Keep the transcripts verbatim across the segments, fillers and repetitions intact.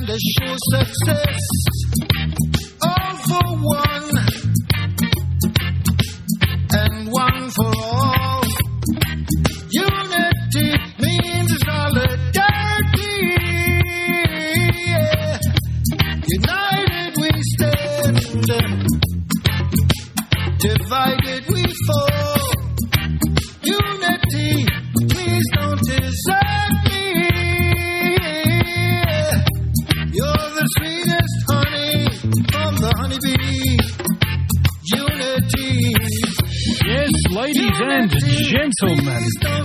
and assure success. All for one, and one for all. Unity means solidarity. Yeah. United we stand, divided we fall. Unity, please don't desert me. You're the sweetest honey from the honeybee. Unity. Yes, ladies and gentlemen,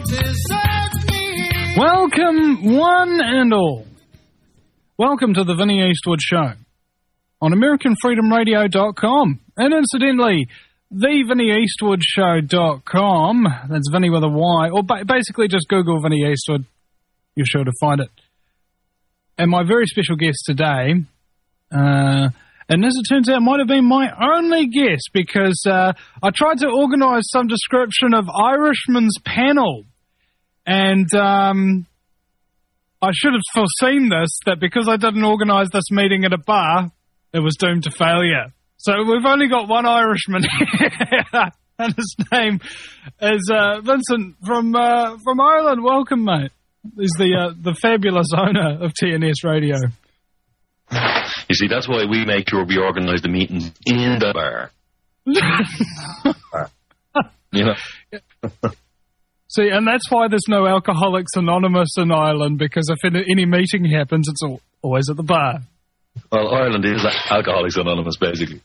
welcome one and all. Welcome to the Vinnie Eastwood Show on American Freedom Radio dot com. And incidentally, the Vinnie Eastwood Show dot com. That's Vinnie with a Y. Or ba- basically just Google Vinnie Eastwood. You're sure to find it. And my very special guest today, uh, and as it turns out, might have been my only guest because uh, I tried to organise some description of Irishman's panel. And um, I should have foreseen this, that because I didn't organise this meeting at a bar, it was doomed to failure. So we've only got one Irishman here, and his name is uh, Vincent from uh, from Ireland. Welcome, mate. He's the uh, the fabulous owner of T N S Radio. You see, that's why we make sure we organise the meetings in the bar. You know. See, and that's why there's no Alcoholics Anonymous in Ireland, because if any, any meeting happens, it's all, always at the bar. Well, Ireland is Alcoholics Anonymous, basically.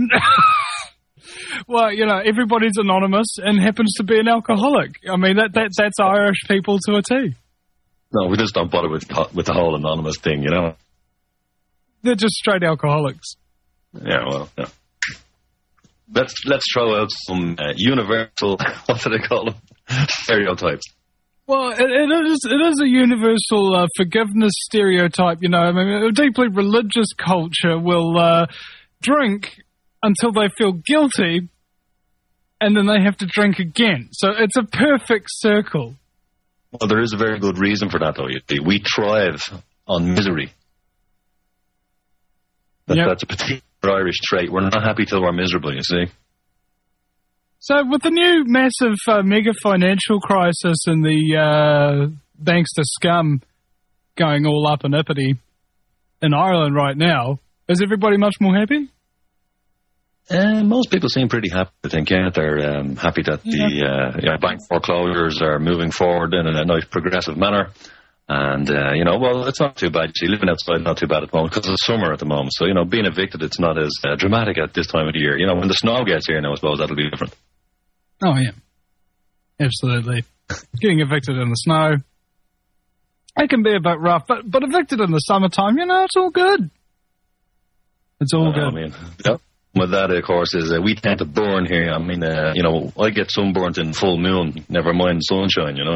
Well, you know, everybody's anonymous and happens to be an alcoholic. I mean, that, that that's Irish people to a T. No, we just don't bother with with the whole anonymous thing, you know. They're just straight alcoholics. Yeah, well, yeah. Let's let's throw out some uh, universal, what do they call them, stereotypes. Well, it, it is it is a universal uh, forgiveness stereotype, you know. I mean, a deeply religious culture will uh, drink until they feel guilty, and then they have to drink again. So it's a perfect circle. Well, there is a very good reason for that, though. You see, we thrive on misery. That, yep. That's a particular Irish trait. We're not happy till we're miserable, you see. So with the new massive uh, mega financial crisis and the uh, bankster scum going all up and uppity in Ireland right now, is everybody much more happy? Uh, most people seem pretty happy, I think, yeah. They're um, happy that yeah. the uh, you know, bank foreclosures are moving forward in a nice progressive manner. And, uh, you know, well, it's not too bad. You see, living outside, not too bad at the moment, because it's summer at the moment. So, you know, being evicted, it's not as uh, dramatic at this time of the year. You know, when the snow gets here now, I suppose that'll be different. Oh, yeah. Absolutely. Getting evicted in the snow, it can be a bit rough, but but evicted in the summertime, you know, it's all good. It's all uh, good. I mean, yep. With that, of course, is uh, we tend to burn here. I mean, uh, you know, I get sunburnt in full moon, never mind sunshine, you know.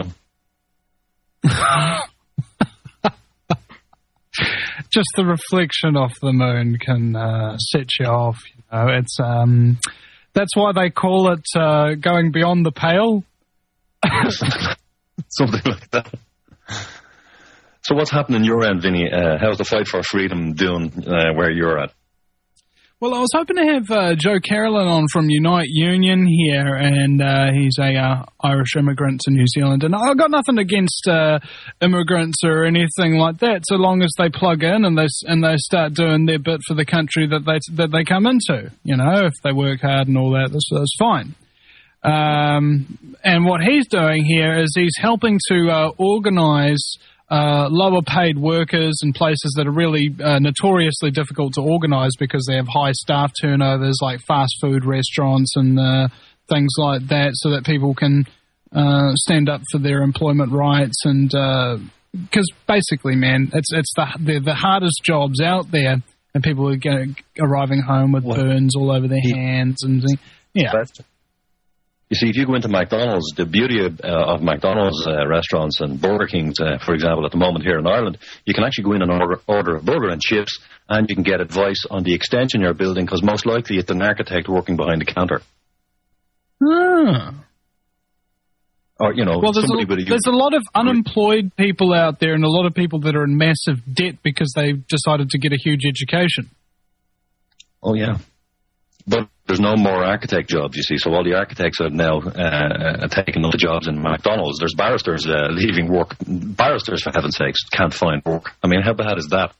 Just the reflection off the moon can uh, set you off. You know, it's um, that's why they call it uh, going beyond the pale. Something like that. So, what's happening your end, Vinny? Uh, how's the fight for freedom doing uh, where you're at? Well, I was hoping to have uh, Joe Carolyn on from Unite Union here, and uh, he's a uh, Irish immigrant to New Zealand. And I've got nothing against uh, immigrants or anything like that, so long as they plug in and they and they start doing their bit for the country that they that they come into. You know, if they work hard and all that, that's, that's fine. Um, and what he's doing here is he's helping to uh, organise Uh, lower paid workers in places that are really uh, notoriously difficult to organise because they have high staff turnovers, like fast food restaurants and uh, things like that, so that people can uh, stand up for their employment rights. And because uh, basically, man, it's it's the the, the hardest jobs out there, and people are getting, arriving home with what? burns all over their hands and yeah. You see, if you go into McDonald's, the beauty of, uh, of McDonald's uh, restaurants and Burger Kings, uh, for example, at the moment here in Ireland, you can actually go in and order, order a burger and chips, and you can get advice on the extension you're building, because most likely it's an architect working behind the counter. Ah. Or, you know, well, there's somebody a, with a... there's a lot of unemployed people out there and a lot of people that are in massive debt because they decided to get a huge education. Oh, yeah. But there's no more architect jobs, you see. So all the architects are now uh, taking up the jobs in McDonald's. There's barristers uh, leaving work. Barristers, for heaven's sakes, can't find work. I mean, how bad is that?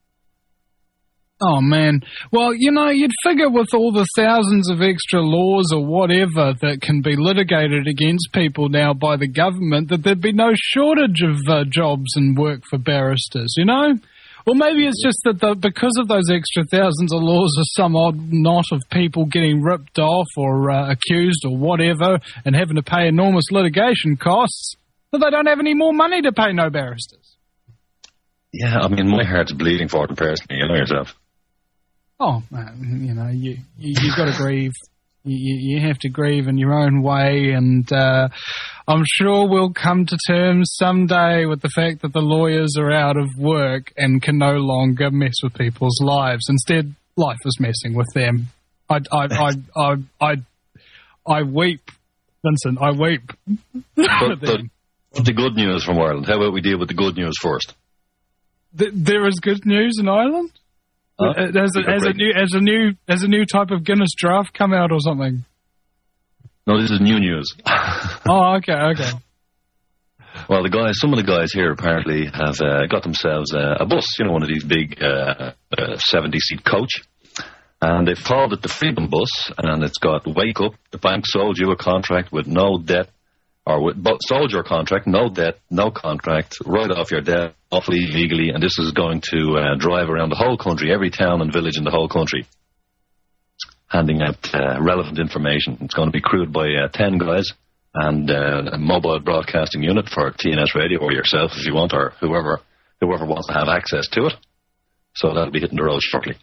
Oh, man. Well, you know, you'd figure with all the thousands of extra laws or whatever that can be litigated against people now by the government that there'd be no shortage of uh, jobs and work for barristers, you know? Or maybe it's just that the, because of those extra thousands of laws are some odd knot of people getting ripped off or uh, accused or whatever and having to pay enormous litigation costs that they don't have any more money to pay no barristers. Yeah, I mean, my heart's bleeding for them personally, you know yourself. Oh, man, you know, you, you, you've got to grieve. You, you have to grieve in your own way, and uh, I'm sure we'll come to terms someday with the fact that the lawyers are out of work and can no longer mess with people's lives. Instead, life is messing with them. I, I, I, I, I, I weep, Vincent. I weep. But, but the good news from Ireland. How about we deal with the good news first? Th- there is good news in Ireland. Huh? Has, a, has, a new, has, a new, has a new type of Guinness draft come out or something? No, this is new news. Oh, okay, okay. Well, the guys, some of the guys here apparently have uh, got themselves uh, a bus, you know, one of these big uh, uh, seventy-seat coach, and they've called it the Freedom Bus, and it's got Wake Up, the bank sold you a contract with no debt, or with, but sold your contract, no debt, no contract, right off your debt, awfully legally, and this is going to uh, drive around the whole country, every town and village in the whole country, handing out uh, relevant information. It's going to be crewed by uh, ten guys and uh, a mobile broadcasting unit for T N S Radio, or yourself if you want, or whoever whoever wants to have access to it. So that'll be hitting the road shortly.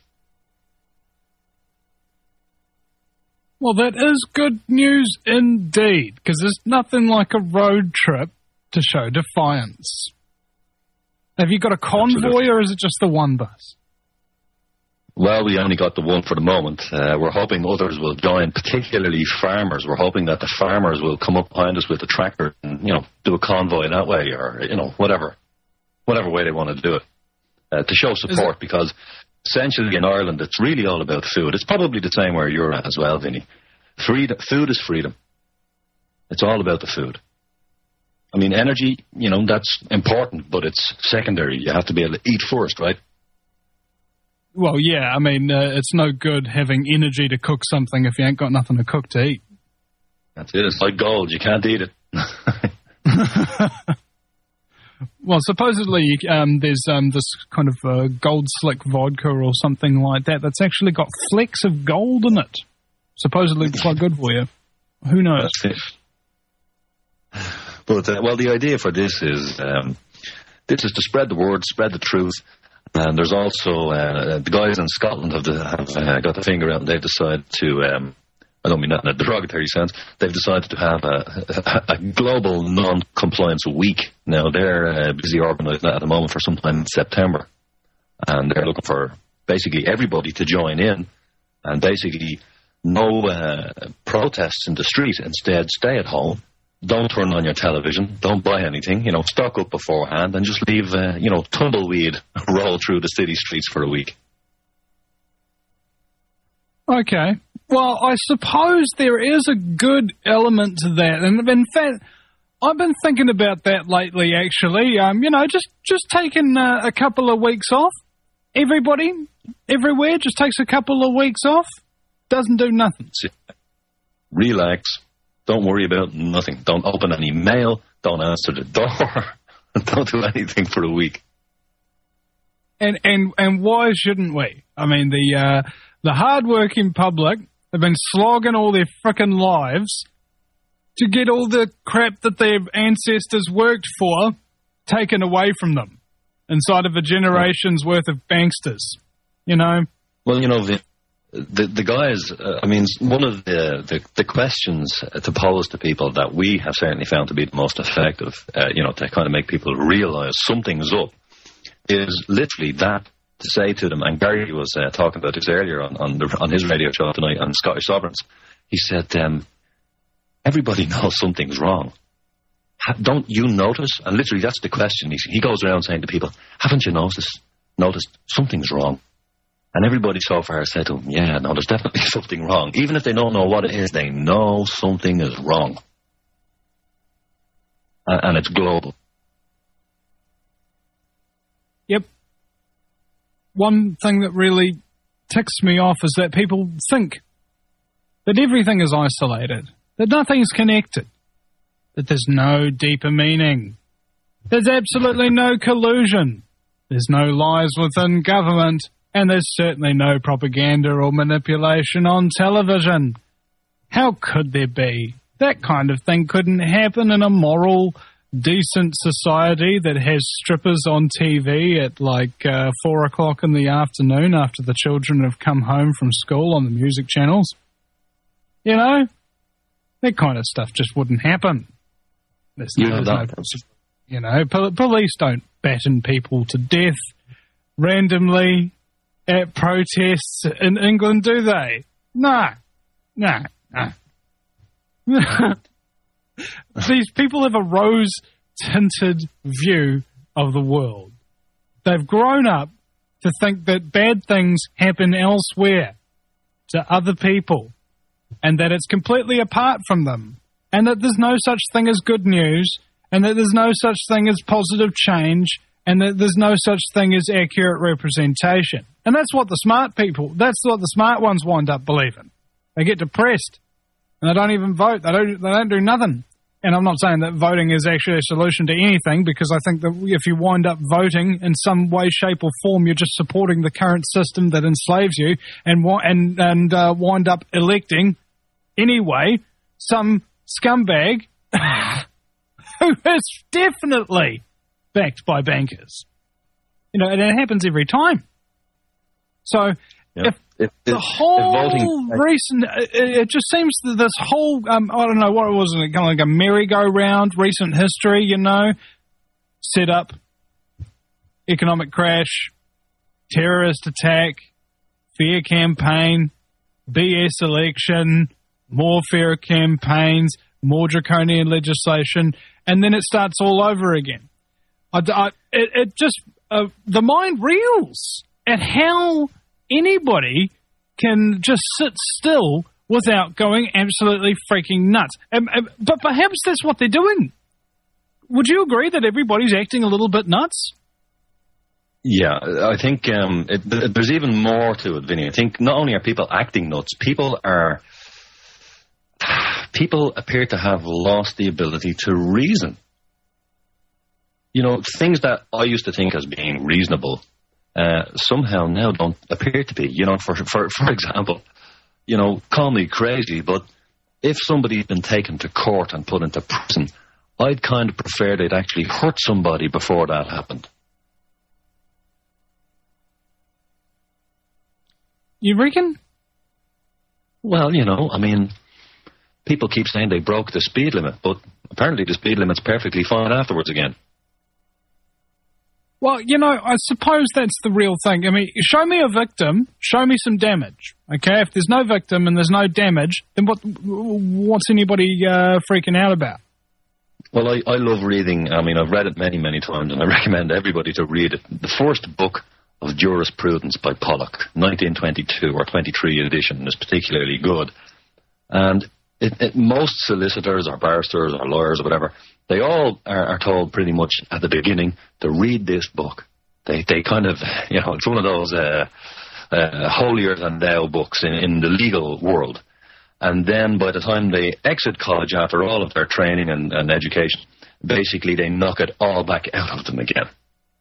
Well, that is good news indeed, because there's nothing like a road trip to show defiance. Have you got a convoy, Absolutely. Or is it just the one bus? Well, we only got the one for the moment. Uh, we're hoping others will join, particularly farmers. We're hoping that the farmers will come up behind us with the tractor and, you know, do a convoy that way, or, you know, whatever, whatever way they want to do it, uh, to show support, because essentially in Ireland it's really all about food. It's probably the same where you're at as well, Vinny. Freedom, food is freedom. It's all about the food. I mean, energy, you know, that's important, but it's secondary. You have to be able to eat first, right? Well, yeah, I mean, uh, it's no good having energy to cook something if you ain't got nothing to cook to eat. That's it. It's like gold. You can't eat it. Well, supposedly um, there's um, this kind of uh, gold slick vodka or something like that that's actually got flecks of gold in it. Supposedly quite good for you. Who knows? But, uh, well, the idea for this is um, this is to spread the word, spread the truth. And there's also uh, the guys in Scotland have, the, have uh, got the finger out, and they've decided to, um, I don't mean that in a derogatory sense, they've decided to have a, a, a global non-compliance week. Now, they're uh, busy organising that at the moment for sometime in September. And they're looking for basically everybody to join in, and basically no uh, protests in the street. Instead, stay at home. Don't turn on your television. Don't buy anything. You know, stock up beforehand and just leave, uh, you know, tumbleweed roll through the city streets for a week. Okay. Well, I suppose there is a good element to that. And in fact, I've been thinking about that lately, actually. Um, you know, just, just taking uh, a couple of weeks off. Everybody, everywhere, just takes a couple of weeks off. Doesn't do nothing. Relax. Don't worry about nothing. Don't open any mail. Don't answer the door. Don't do anything for a week. And and and why shouldn't we? I mean, the uh, the hard-working public have been slogging all their frickin' lives to get all the crap that their ancestors worked for taken away from them inside of a generation's worth of banksters. You know? Well, you know, the The, the guys, uh, I mean, one of the, the, the questions to pose to people that we have certainly found to be the most effective, uh, you know, to kind of make people realize something's up, is literally that, to say to them, and Gary was uh, talking about this earlier on on, the, on his radio show tonight on Scottish Sovereigns. He said, um, everybody knows something's wrong. ha, don't you notice? And literally, that's the question. He, he goes around saying to people, haven't you noticed, noticed something's wrong? And everybody so far has said to him, yeah, no, there's definitely something wrong. Even if they don't know what it is, they know something is wrong. Uh, and it's global. Yep. One thing that really ticks me off is that people think that everything is isolated, that nothing's connected, that there's no deeper meaning. There's absolutely no collusion. There's no lies within government, and there's certainly no propaganda or manipulation on television. How could there be? That kind of thing couldn't happen in a moral, decent society that has strippers on T V at like uh, four o'clock in the afternoon after the children have come home from school on the music channels. You know, that kind of stuff just wouldn't happen. There's no, Yeah, there's that- no, you know, pol- police don't batten people to death randomly at protests in England, do they? No, no, no. These people have a rose-tinted view of the world. They've grown up to think that bad things happen elsewhere to other people and that it's completely apart from them and that there's no such thing as good news and that there's no such thing as positive change and that there's no such thing as accurate representation. And that's what the smart people, that's what the smart ones wind up believing. They get depressed and they don't even vote. They don't, they don't do nothing. And I'm not saying that voting is actually a solution to anything, because I think that if you wind up voting in some way, shape or form, you're just supporting the current system that enslaves you and and, and uh, wind up electing, anyway, some scumbag who is definitely backed by bankers. You know, and it happens every time. So Yeah. if If, the if, whole if voting, recent, it, it just seems that this whole, um, I don't know, what was it, kind of like a merry-go-round, recent history, you know, set up, economic crash, terrorist attack, fear campaign, B S election, more fear campaigns, more draconian legislation, and then it starts all over again. I, I, it, it just, uh, the mind reels at how anybody can just sit still without going absolutely freaking nuts. Um, um, but perhaps that's what they're doing. Would you agree that everybody's acting a little bit nuts? Yeah, I think um, it, th- there's even more to it, Vinny. I think not only are people acting nuts, people are people appear to have lost the ability to reason. You know, things that I used to think as being reasonable uh, somehow now don't appear to be. You know, for for for example, you know, call me crazy, but if somebody's been taken to court and put into prison, I'd kind of prefer they'd actually hurt somebody before that happened. You reckon? Well, you know, I mean, people keep saying they broke the speed limit, but apparently the speed limit's perfectly fine afterwards again. Well, you know, I suppose that's the real thing. I mean, show me a victim, show me some damage. Okay, if there's no victim and there's no damage, then what? What's anybody uh, freaking out about? Well, I, I love reading. I mean, I've read it many, many times, and I recommend everybody to read it. The first book of Jurisprudence by Pollock, nineteen twenty-two or twenty-three edition, is particularly good. And it, it, most solicitors or barristers or lawyers or whatever, they all are, are told pretty much at the beginning to read this book. They they kind of, you know, it's one of those uh, uh, holier than thou books in, in the legal world. And then by the time they exit college after all of their training and, and education, basically they knock it all back out of them again.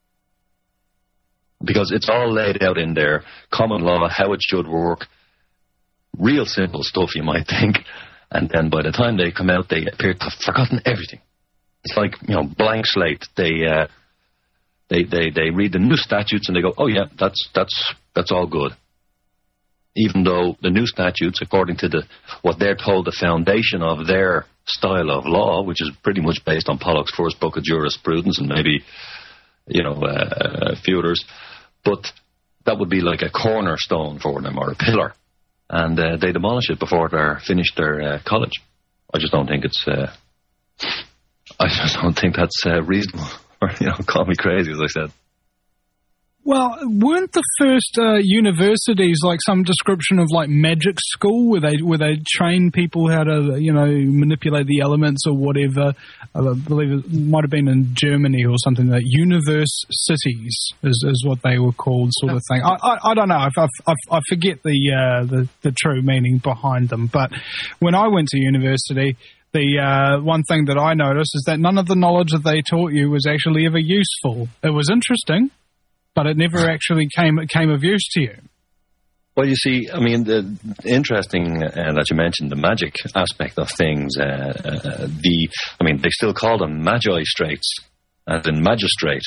Because it's all laid out in there, common law, how it should work, real simple stuff you might think. And then by the time they come out, they appear to have forgotten everything. It's like, you know, blank slate. They uh, they they they read the new statutes and they go, oh yeah, that's that's that's all good. Even though the new statutes, according to the what they're told, the foundation of their style of law, which is pretty much based on Pollock's first book of Jurisprudence and maybe, you know, uh, a few others, but that would be like a cornerstone for them or a pillar, and uh, they demolish it before they're finished their uh, college. I just don't think it's. Uh, I just don't think that's uh, reasonable. Or, you know, call me crazy, as I said. Well, weren't the first uh, universities like some description of like magic school where they where they train people how to, you know, manipulate the elements or whatever? I believe it might have been in Germany or something. That universe cities is, is what they were called, sort of thing. I I, I don't know. I, I, I forget the, uh, the the true meaning behind them. But when I went to university, the uh, one thing that I noticed is that none of the knowledge that they taught you was actually ever useful. It was interesting, but it never actually came came of use to you. Well, you see, I mean, the interesting uh, that you mentioned the magic aspect of things. Uh, uh, the, I mean, they still call them magistrates, as in magistrate.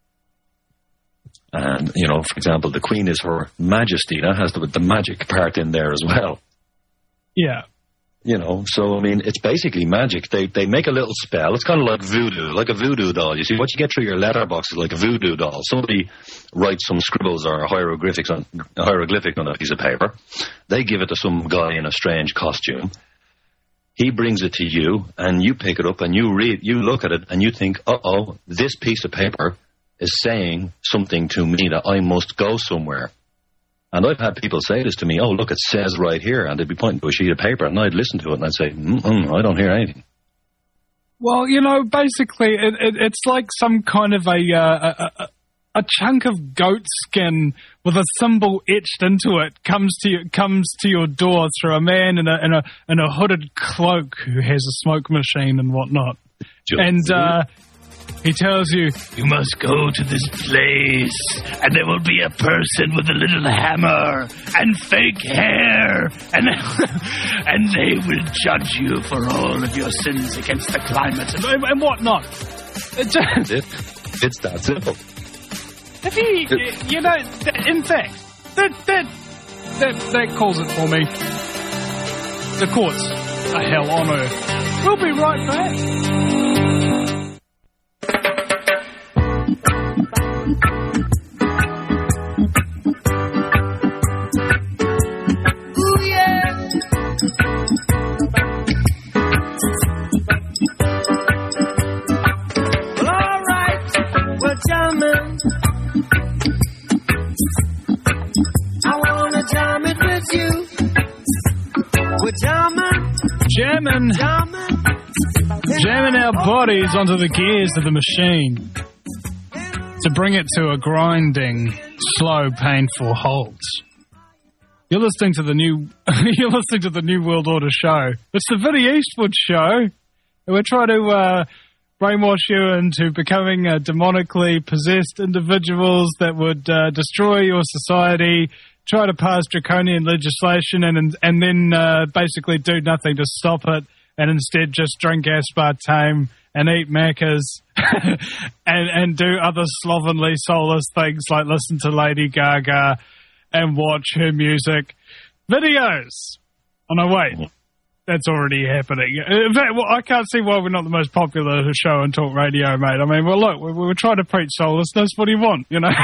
And you know, for example, the Queen is Her Majesty. That has the, the magic part in there as well. Yeah. You know, so, I mean, it's basically magic. They they make a little spell. It's kind of like voodoo, like a voodoo doll. You see, what you get through your letterbox is like a voodoo doll. Somebody writes some scribbles or hieroglyphics on, a hieroglyphic on a piece of paper. They give it to some guy in a strange costume. He brings it to you, and you pick it up, and you read, you look at it, and you think, uh-oh, this piece of paper is saying something to me that I must go somewhere. And I've had people say this to me, oh, look, it says right here, and they'd be pointing to a sheet of paper, and I'd listen to it, and I'd say, mm-mm, I don't hear anything. Well, you know, basically, it, it, it's like some kind of a, uh, a, a chunk of goat skin with a symbol etched into it comes to you, comes to your door through a man in a, in a, in a hooded cloak who has a smoke machine and whatnot. Just and, uh... he tells you, you must go to this place, and there will be a person with a little hammer and fake hair, and and they will judge you for all of your sins against the climate and, and whatnot. It just, it, it's that simple. If he, it, you know, in fact, that, that, that, that calls it for me. The courts are hell on earth. We'll be right back. Jamming, jamming our bodies onto the gears of the machine to bring it to a grinding, slow, painful halt. You're listening to the new, you're listening to the New World Order show. It's the Vinny Eastwood show. We're trying to uh, brainwash you into becoming uh, demonically possessed individuals that would uh, destroy your society. Try to pass draconian legislation and and then uh, basically do nothing to stop it, and instead just drink aspartame and eat Maccas and and do other slovenly, soulless things like listen to Lady Gaga and watch her music videos. Oh no, wait, that's already happening. In fact, well, I can't see why we're not the most popular show on talk radio, mate. I mean, well, look, we, we were trying to preach soullessness. What do you want, you know?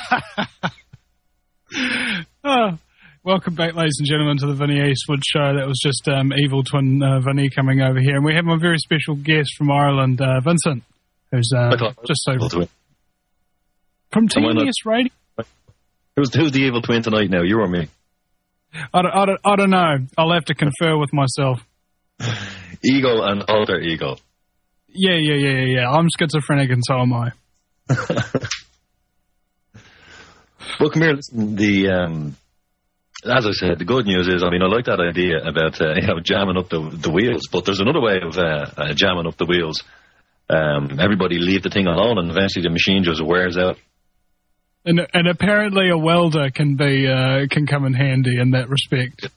Oh, welcome back, ladies and gentlemen, to the Vinny Eastwood show. That was just um, evil twin uh, Vinny coming over here. And we have a very special guest from Ireland, uh, Vincent, who's uh, just so... From T N S Radio. Who's, who's the evil twin tonight now, you or me? I don't, I, don't, I don't know. I'll have to confer with myself. Ego and alter ego. Yeah, yeah, yeah, yeah, yeah. I'm schizophrenic and so am I. Well, come here, listen, the, um, as I said, the good news is, I mean, I like that idea about, uh, you know, jamming up the, the wheels, but there's another way of uh, uh, jamming up the wheels. Um, everybody leave the thing on, and eventually the machine just wears out. And, and apparently a welder can be, uh, can come in handy in that respect.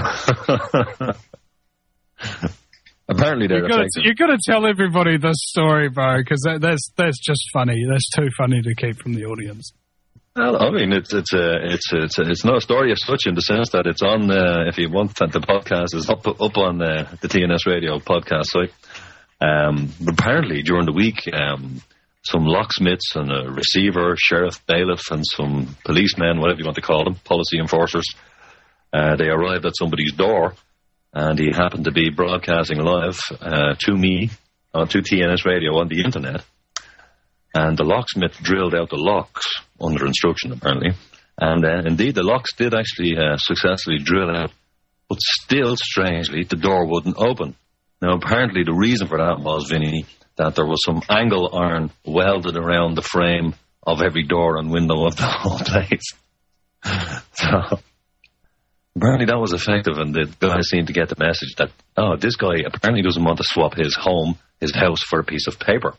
Apparently they're you've got, to, you've got to tell everybody this story, bro, because that, that's, that's just funny. That's too funny to keep from the audience. Well, I mean, it's it's a it's a, it's a, it's not a story as such in the sense that it's on. Uh, if you want, the podcast is up up on the, the T N S Radio podcast site. Um, but apparently, during the week, um, some locksmiths and a receiver, sheriff, bailiff, and some policemen, whatever you want to call them, policy enforcers, uh, they arrived at somebody's door, and he happened to be broadcasting live uh, to me onto T N S radio on the internet, and the locksmith drilled out the locks under instruction, apparently. And uh, indeed, the locks did actually uh, successfully drill out, but still, strangely, the door wouldn't open. Now, apparently, the reason for that was, Vinny, that there was some angle iron welded around the frame of every door and window of the whole place. So, apparently that was effective, and the guy seemed to get the message that, oh, this guy apparently doesn't want to swap his home, his house, for a piece of paper.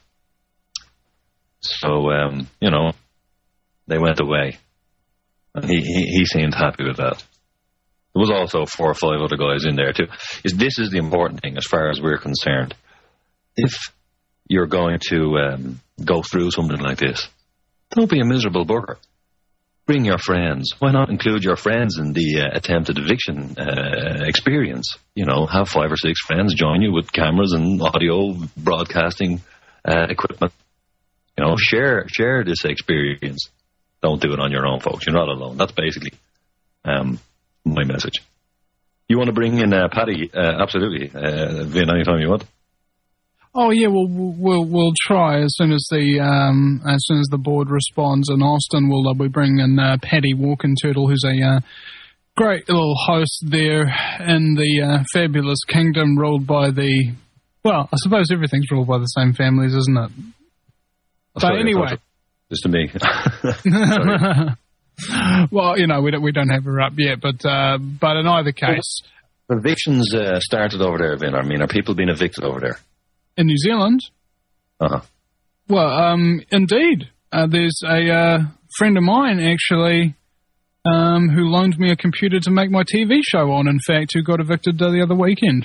So, um, you know, they went away. And he, he, he seemed happy with that. There was also four or five other guys in there, too. Is This is the important thing as far as we're concerned. If you're going to um, go through something like this, don't be a miserable bugger. Bring your friends. Why not include your friends in the uh, attempted eviction uh, experience? You know, have five or six friends join you with cameras and audio broadcasting uh, equipment. You know, share share this experience. Don't do it on your own, folks. You're not alone. That's basically um, my message. You want to bring in uh, Paddy? Uh, absolutely. Uh, Vin, anytime you want. Oh yeah, well we'll we'll try as soon as the um, as soon as the board responds. In Austin, we'll uh, we bring in uh, Paddy Walking Turtle, who's a uh, great little host there in the uh, fabulous kingdom ruled by the. Well, I suppose everything's ruled by the same families, isn't it? But Sorry, anyway. Just to me. Well, you know, we don't, we don't have her up yet, but uh, but in either case... Evictions uh, started over there, Vin. I mean, are people being evicted over there? In New Zealand? Uh-huh. Well, um, indeed. Uh, there's a uh, friend of mine, actually, um, who loaned me a computer to make my T V show on, in fact, who got evicted uh, the other weekend.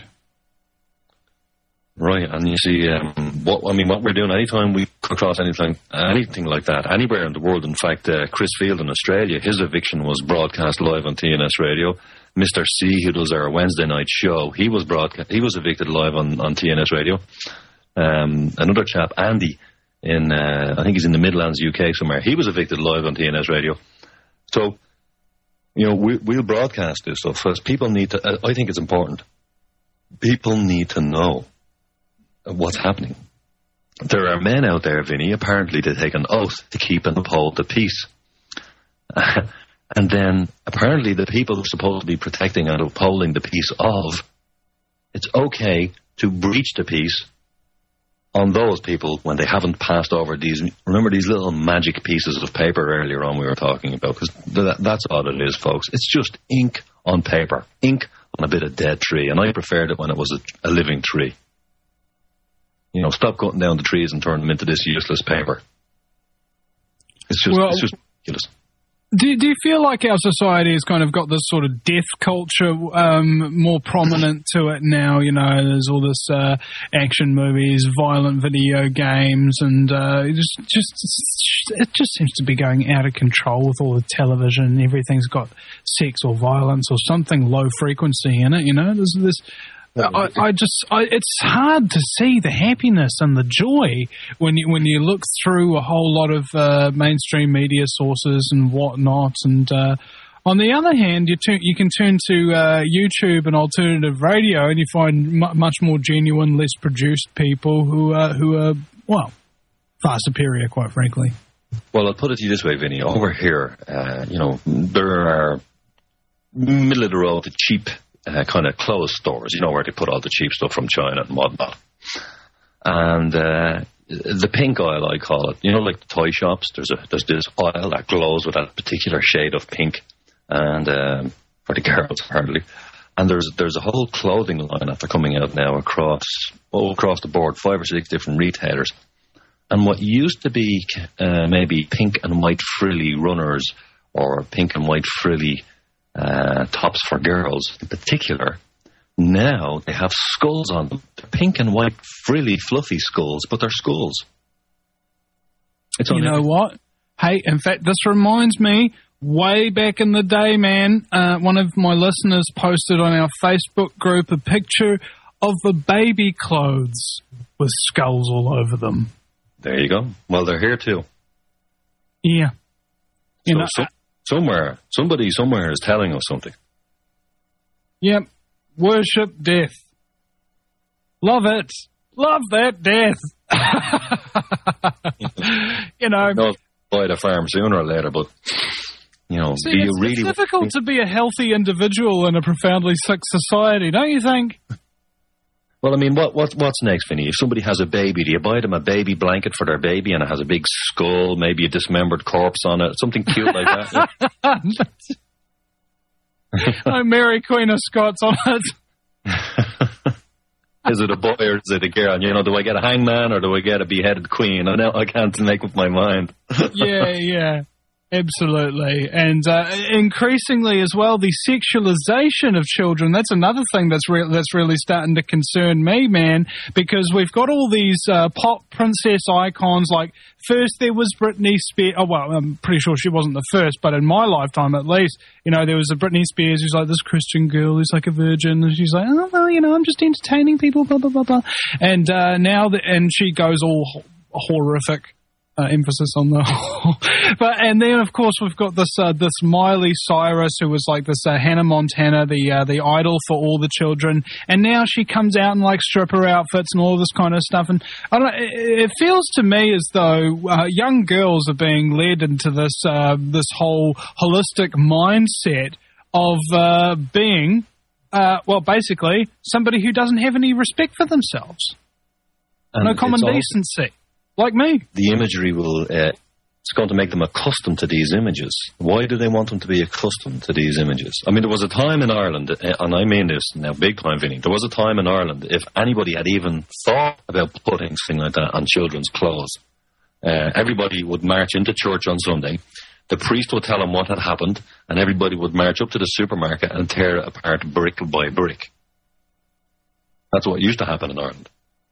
Right, and you see, um, what I mean, what we're doing, anytime we come across anything, anything like that, anywhere in the world, in fact, uh, Chris Field in Australia, his eviction was broadcast live on T N S radio. Mister C, who does our Wednesday night show, he was broadcast, he was evicted live on, on T N S radio. Um, another chap, Andy, in, uh, I think he's in the Midlands, U K somewhere, he was evicted live on T N S radio. So, you know, we, we'll broadcast this stuff, because people need to, uh, I think it's important, people need to know what's happening. There are men out there, Vinny, apparently they take an oath to keep and uphold the peace. And then, apparently, the people who are supposed to be protecting and upholding the peace of, it's okay to breach the peace on those people when they haven't passed over these, remember these little magic pieces of paper earlier on we were talking about, because th- that's all it is, folks. It's just ink on paper, ink on a bit of dead tree, and I preferred it when it was a, a living tree. You know, stop cutting down the trees and turn them into this useless paper. It's just, well, it's just ridiculous. Do, do you feel like our society has kind of got this sort of death culture um, more prominent to it now? You know, there's all this uh, action movies, violent video games, and uh, it just, just it just seems to be going out of control with all the television. Everything's got sex or violence or something low frequency in it. You know, there's this. I, I just, I, it's hard to see the happiness and the joy when you when you look through a whole lot of uh, mainstream media sources and whatnot. And uh, on the other hand, you turn, you can turn to uh, YouTube and alternative radio, and you find m- much more genuine, less produced people who are who are well far superior, quite frankly. Well, I'll put it to you this way, Vinny. Over here, uh, you know, there are middle of the road, cheap. Uh, kind of clothes stores, you know, where they put all the cheap stuff from China and whatnot. And uh, the pink oil, I call it, you know, like the toy shops, there's a there's this oil that glows with that particular shade of pink, and um, for the girls, apparently. And there's there's a whole clothing line after coming out now across all across the board, five or six different retailers. And what used to be uh, maybe pink and white frilly runners or pink and white frilly Uh, tops for girls in particular, now they have skulls on them. They're pink and white, frilly, fluffy skulls, but they're skulls. It's you know what? Hey, in fact, this reminds me, way back in the day, man, uh, one of my listeners posted on our Facebook group a picture of the baby clothes with skulls all over them. There you go. Well, they're here too. Yeah. You so, know, so, somewhere, somebody somewhere is telling us something. Yep. Worship death. Love it. love that death. You know, no, buy the farm sooner or later, but you know, see, do you it's, really? It's difficult to be a healthy individual in a profoundly sick society, don't you think? Well, I mean, what, what what's next, Vinny? If somebody has a baby, do you buy them a baby blanket for their baby and it has a big skull, maybe a dismembered corpse on it, something cute like that? No Mary Queen of Scots on it. Is it a boy or is it a girl? You know, do I get a hangman or do I get a beheaded queen? I know I can't make up my mind. Yeah, yeah. Absolutely. And uh, increasingly as well, the sexualization of children, that's another thing that's re- that's really starting to concern me, man, because we've got all these uh, pop princess icons. Like, first there was Britney Spears. Oh, well, I'm pretty sure she wasn't the first, but in my lifetime at least, you know, there was a Britney Spears who's like this Christian girl who's like a virgin, and she's like, oh, well, you know, I'm just entertaining people, blah, blah, blah, blah. And uh, now, the, and she goes all ho- horrific. Uh, emphasis on the but and then of course we've got this uh, this Miley Cyrus who was like this uh, Hannah Montana, the uh, the idol for all the children, and now she comes out in like stripper outfits and all this kind of stuff, and I don't know, it, it feels to me as though uh, young girls are being led into this uh, this whole holistic mindset of uh, being uh, well basically somebody who doesn't have any respect for themselves, and no common decency. Like me. The imagery will, uh, it's going to make them accustomed to these images. Why do they want them to be accustomed to these images? I mean, there was a time in Ireland, uh, and I mean this now big time, Vinny, there was a time in Ireland, if anybody had even thought about putting something like that on children's clothes, uh, everybody would march into church on Sunday, the priest would tell them what had happened, and everybody would march up to the supermarket and tear it apart brick by brick. That's what used to happen in Ireland.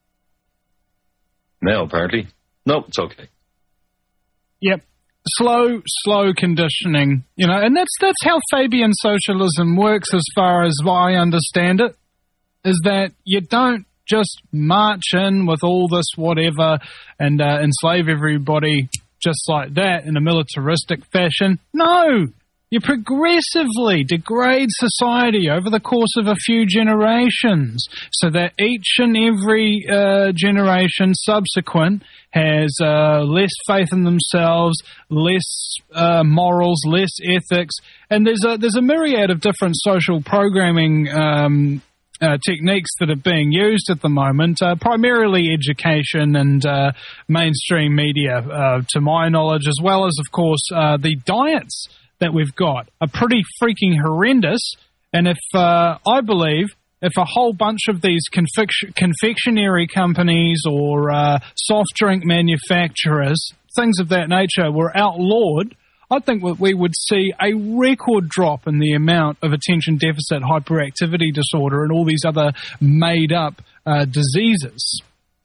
Now, apparently, no, it's okay. Yep. Slow, slow conditioning, you know, and that's that's how Fabian socialism works as far as I understand it, is that you don't just march in with all this whatever and uh, enslave everybody just like that in a militaristic fashion. No! You progressively degrade society over the course of a few generations so that each and every uh, generation subsequent has uh, less faith in themselves, less uh, morals, less ethics, and there's a, there's a myriad of different social programming um, uh, techniques that are being used at the moment, uh, primarily education and uh, mainstream media, uh, to my knowledge, as well as, of course, uh, the diets that we've got are pretty freaking horrendous, and if uh, I believe if a whole bunch of these confec- confectionery companies or uh, soft drink manufacturers, things of that nature, were outlawed, I think we would see a record drop in the amount of attention deficit hyperactivity disorder and all these other made-up uh, diseases.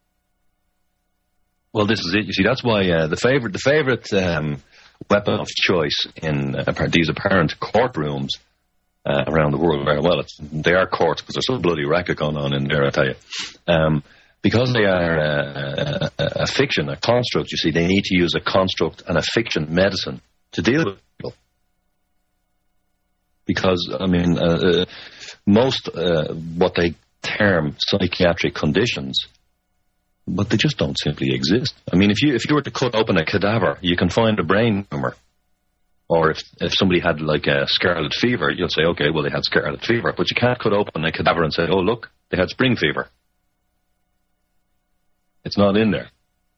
Well, this is it. You see, that's why uh, the favorite, the favorite um, weapon of choice in uh, these apparent courtrooms uh, around the world. Well, it's, they are courts because there's some bloody racket going on in there, I tell you. Um, because they are uh, a, a fiction, a construct, you see, they need to use a construct and a fiction medicine to deal with people. Because, I mean, uh, uh, most uh, what they term psychiatric conditions, but they just don't simply exist. I mean, if you if you were to cut open a cadaver, you can find a brain tumor. Or if, if somebody had, like, a scarlet fever, you'll say, okay, well, they had scarlet fever. But you can't cut open a cadaver and say, oh, look, they had spring fever. It's not in there.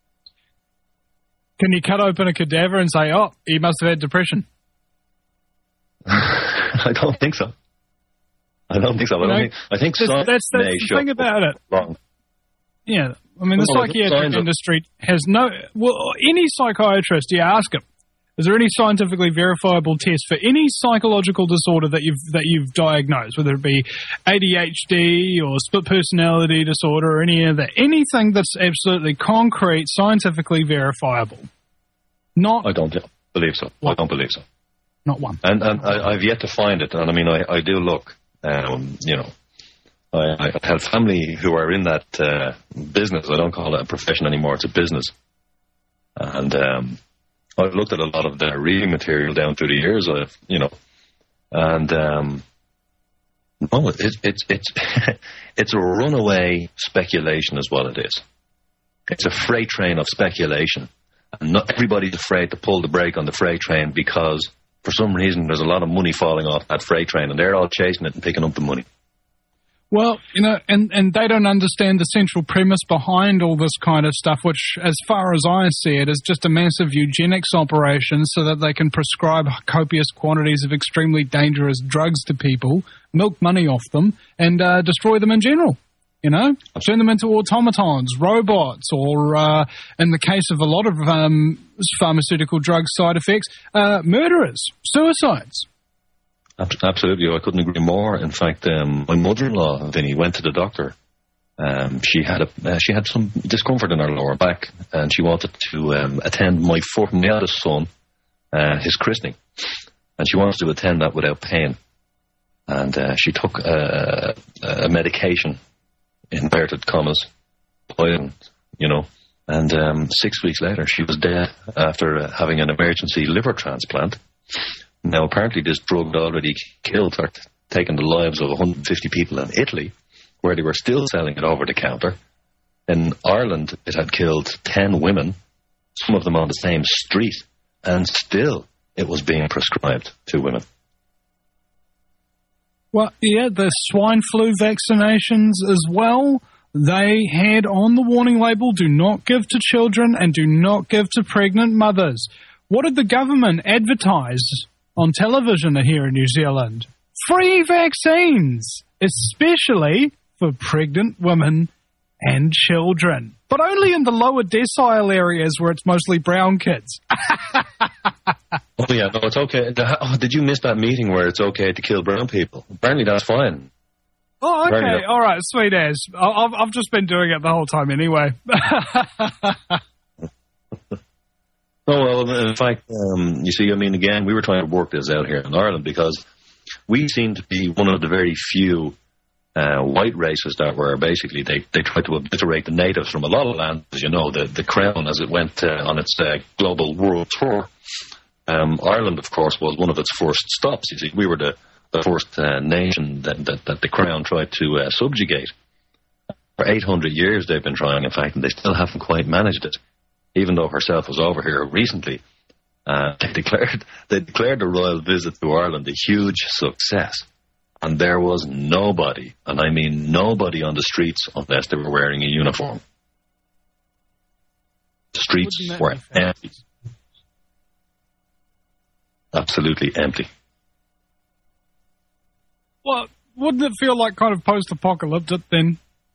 Can you cut open a cadaver and say, oh, he must have had depression? I don't think so. I don't think so. I, don't think, I think that's, science that's, that's may the show thing about it. Wrong. Yeah, I mean, the well, psychiatric industry has no... Well, any psychiatrist, you ask him, is there any scientifically verifiable test for any psychological disorder that you've that you've diagnosed, whether it be A D H D or split personality disorder or any of that? Anything that's absolutely concrete, scientifically verifiable. Not. I don't believe so. What? I don't believe so. Not one. And, and I, I've yet to find it. And I mean, I, I do look. Um, you know, I, I have family who are in that uh, business. I don't call it a profession anymore. It's a business. And um, I've looked at a lot of their reading material down through the years. I've, you know, and um, No, it, it's it's it's a runaway speculation is what it is. It's a freight train of speculation. And not everybody's afraid to pull the brake on the freight train because for some reason there's a lot of money falling off that freight train and they're all chasing it and picking up the money. Well, you know, and, and they don't understand the central premise behind all this kind of stuff, which, as far as I see it, is just a massive eugenics operation so that they can prescribe copious quantities of extremely dangerous drugs to people, milk money off them, and uh, destroy them in general. You know, turn them into automatons, robots, or uh, in the case of a lot of um, pharmaceutical drug side effects, uh, murderers, suicides. Absolutely, I couldn't agree more. In fact, um, my mother-in-law, Vinny, went to the doctor. Um, she had a uh, she had some discomfort in her lower back, and she wanted to um, attend my fourth, my eldest son, uh, his christening, and she wanted to attend that without pain. And uh, she took uh, a medication, inverted commas, poison, you know. And um, six weeks later, she was dead after uh, having an emergency liver transplant. Now, apparently this drug had already killed or t- taken the lives of one hundred fifty people in Italy, where they were still selling it over the counter. In Ireland, it had killed ten women, some of them on the same street, and still it was being prescribed to women. Well, yeah, the swine flu vaccinations as well. They had on the warning label, do not give to children and do not give to pregnant mothers. What did the government advertise on television here in New Zealand? Free vaccines, especially for pregnant women and children. But only in the lower decile areas where it's mostly brown kids. Oh, yeah, no, it's okay. Oh, did you miss that meeting where it's okay to kill brown people? Apparently that's fine. Oh, okay. All right, sweet as. I've, I've just been doing it the whole time anyway. Oh, well, in fact, um, you see, I mean, again, we were trying to work this out here in Ireland because we seem to be one of the very few uh, white races that were basically, they, they tried to obliterate the natives from a lot of lands. As you know, the, the Crown, as it went uh, on its uh, global world tour, um, Ireland, of course, was one of its first stops. You see, we were the, the first uh, nation that, that, that the Crown tried to uh, subjugate. For eight hundred years they've been trying, in fact, and they still haven't quite managed it. Even though herself was over here recently, uh, they declared they declared the royal visit to Ireland a huge success. And there was nobody, and I mean nobody on the streets unless they were wearing a uniform. The streets were empty. Absolutely empty. Well, wouldn't it feel like kind of post-apocalyptic then?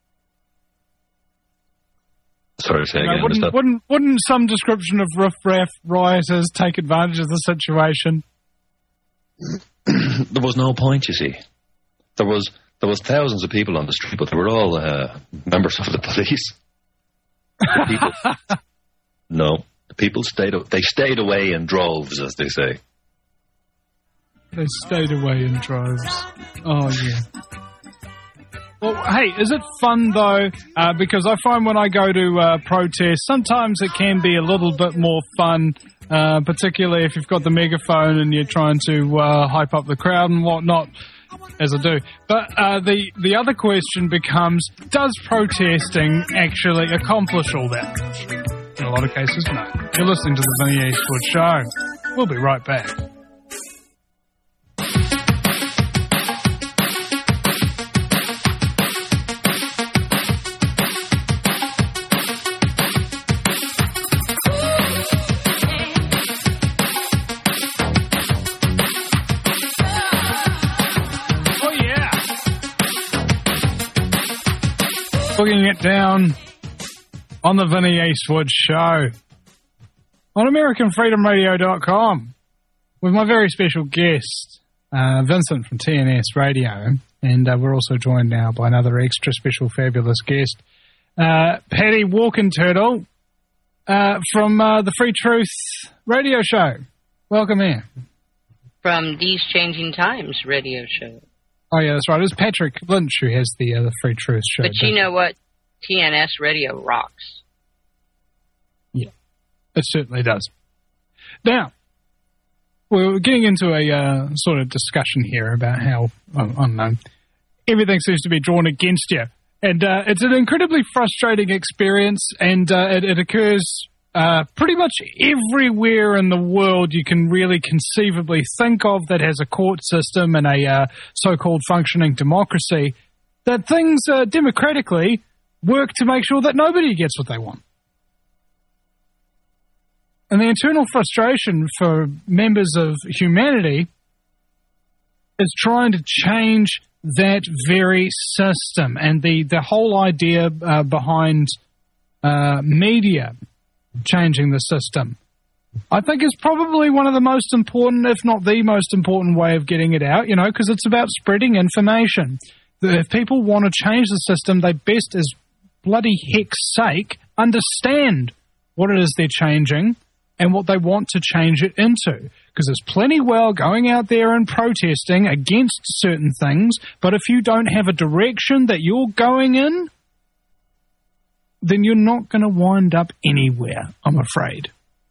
Sorry, say you know, again. Wouldn't, wouldn't, wouldn't some description of riff-raff rioters take advantage of the situation? There was no point, you see. There was there was thousands of people on the street, but they were all uh, members of the police. The people, no, the people stayed. They stayed away in droves, as they say. They stayed away in droves. Oh yeah. Well, hey, is it fun, though? Uh, because I find when I go to uh, protests, sometimes it can be a little bit more fun, uh, particularly if you've got the megaphone and you're trying to uh, hype up the crowd and whatnot, as I do. But uh, the, the other question becomes, does protesting actually accomplish all that? In a lot of cases, no. You're listening to the Vinny Eastwood Show. We'll be right back. Booking it down on the Vinny Eastwood Show on American Freedom Radio dot com with my very special guest, uh, Vincent from T N S Radio. And uh, we're also joined now by another extra special fabulous guest, uh, Paddy Walkenturtle uh, from uh, the Free Truth Radio Show. Welcome here. From These Changing Times Radio Show. Oh, yeah, that's right. It's Patrick Lynch who has the uh, the Free Truth Show. But you know what? T N S Radio rocks. Yeah, it certainly does. Now, we're getting into a uh, sort of discussion here about how, I don't know, everything seems to be drawn against you. And uh, it's an incredibly frustrating experience, and uh, it, it occurs uh, pretty much everywhere in the world you can really conceivably think of that has a court system and a uh, so-called functioning democracy, that things uh, democratically work to make sure that nobody gets what they want. And the internal frustration for members of humanity is trying to change that very system, and the, the whole idea uh, behind uh, media changing the system, I think is probably one of the most important, if not the most important way of getting it out, you know, because it's about spreading information. If people want to change the system, they best, as bloody heck's sake, understand what it is they're changing and what they want to change it into. Because there's plenty well going out there and protesting against certain things, but if you don't have a direction that you're going in, then you're not going to wind up anywhere, I'm afraid.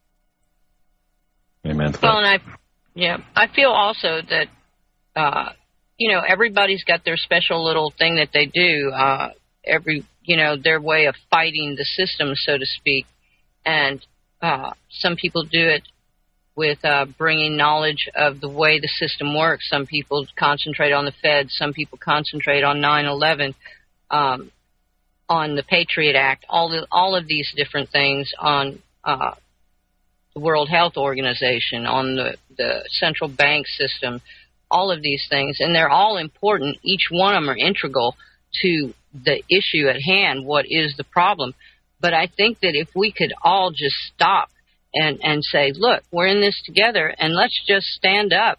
Amen. Well, and I, yeah, I feel also that, uh, you know, everybody's got their special little thing that they do, uh, every, you know, their way of fighting the system, so to speak, and Uh, some people do it with uh, bringing knowledge of the way the system works. Some people concentrate on the Fed. Some people concentrate on nine eleven, um, on the Patriot Act, all, the, all of these different things, on uh, the World Health Organization, on the, the central bank system, all of these things. And they're all important. Each one of them are integral to the issue at hand. What is the problem? But I think that if we could all just stop and, and say, look, we're in this together, and let's just stand up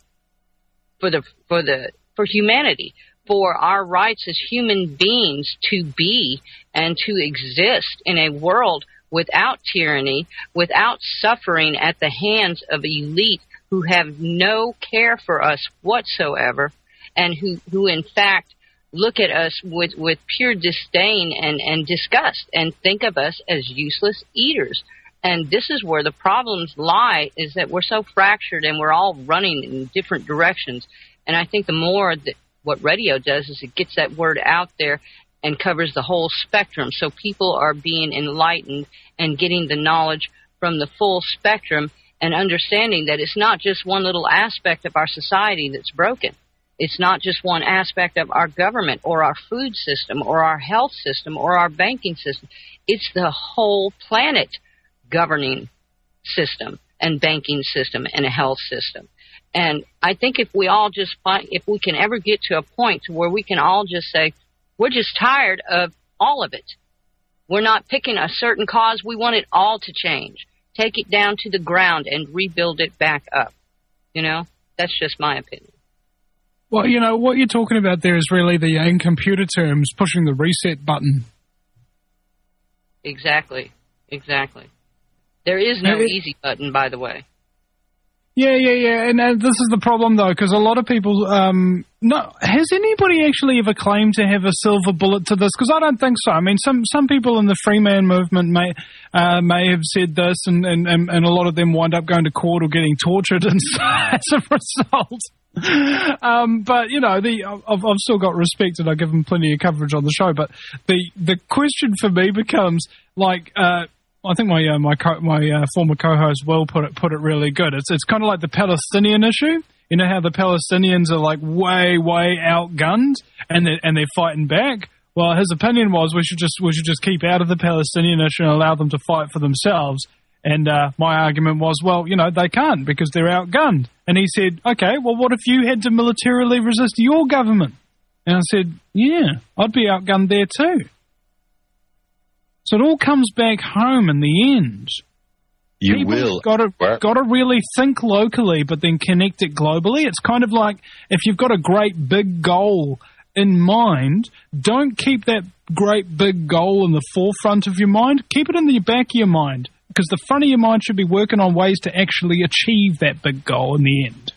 for the for the for humanity, for our rights as human beings to be and to exist in a world without tyranny, without suffering at the hands of elite who have no care for us whatsoever, and who, who in fact look at us with, with pure disdain and, and disgust and think of us as useless eaters. And this is where the problems lie, is that we're so fractured and we're all running in different directions. And I think the more that what radio does is it gets that word out there and covers the whole spectrum. So people are being enlightened and getting the knowledge from the full spectrum and understanding that it's not just one little aspect of our society that's broken. It's not just one aspect of our government or our food system or our health system or our banking system. It's the whole planet governing system and banking system and a health system. And I think if we all just find, if we can ever get to a point to where we can all just say, we're just tired of all of it. We're not picking a certain cause. We want it all to change. Take it down to the ground and rebuild it back up. You know, that's just my opinion. Well, you know, what you're talking about there is really the, in computer terms, pushing the reset button. Exactly. Exactly. There is no it, easy button, by the way. Yeah, yeah, yeah. And uh, this is the problem, though, because a lot of people... Um, no, has anybody actually ever claimed to have a silver bullet to this? Because I don't think so. I mean, some, some people in the free man movement may uh, may have said this, and, and, and, and a lot of them wind up going to court or getting tortured and as a result. um, but, you know, the I've, I've still got respect and I give them plenty of coverage on the show. But the, the question for me becomes, like... Uh, I think my uh, my co- my uh, former co-host Will put it put it really good. It's it's kind of like the Palestinian issue. You know how the Palestinians are like way way outgunned and they and they're fighting back. Well, his opinion was we should just we should just keep out of the Palestinian issue and allow them to fight for themselves. And uh, my argument was, well, you know, they can't because they're outgunned. And he said, okay, well, what if you had to militarily resist your government? And I said, yeah, I'd be outgunned there too. So it all comes back home in the end. You People will. Got to got to really think locally, but then connect it globally. It's kind of like if you've got a great big goal in mind, don't keep that great big goal in the forefront of your mind. Keep it in the back of your mind, because the front of your mind should be working on ways to actually achieve that big goal in the end.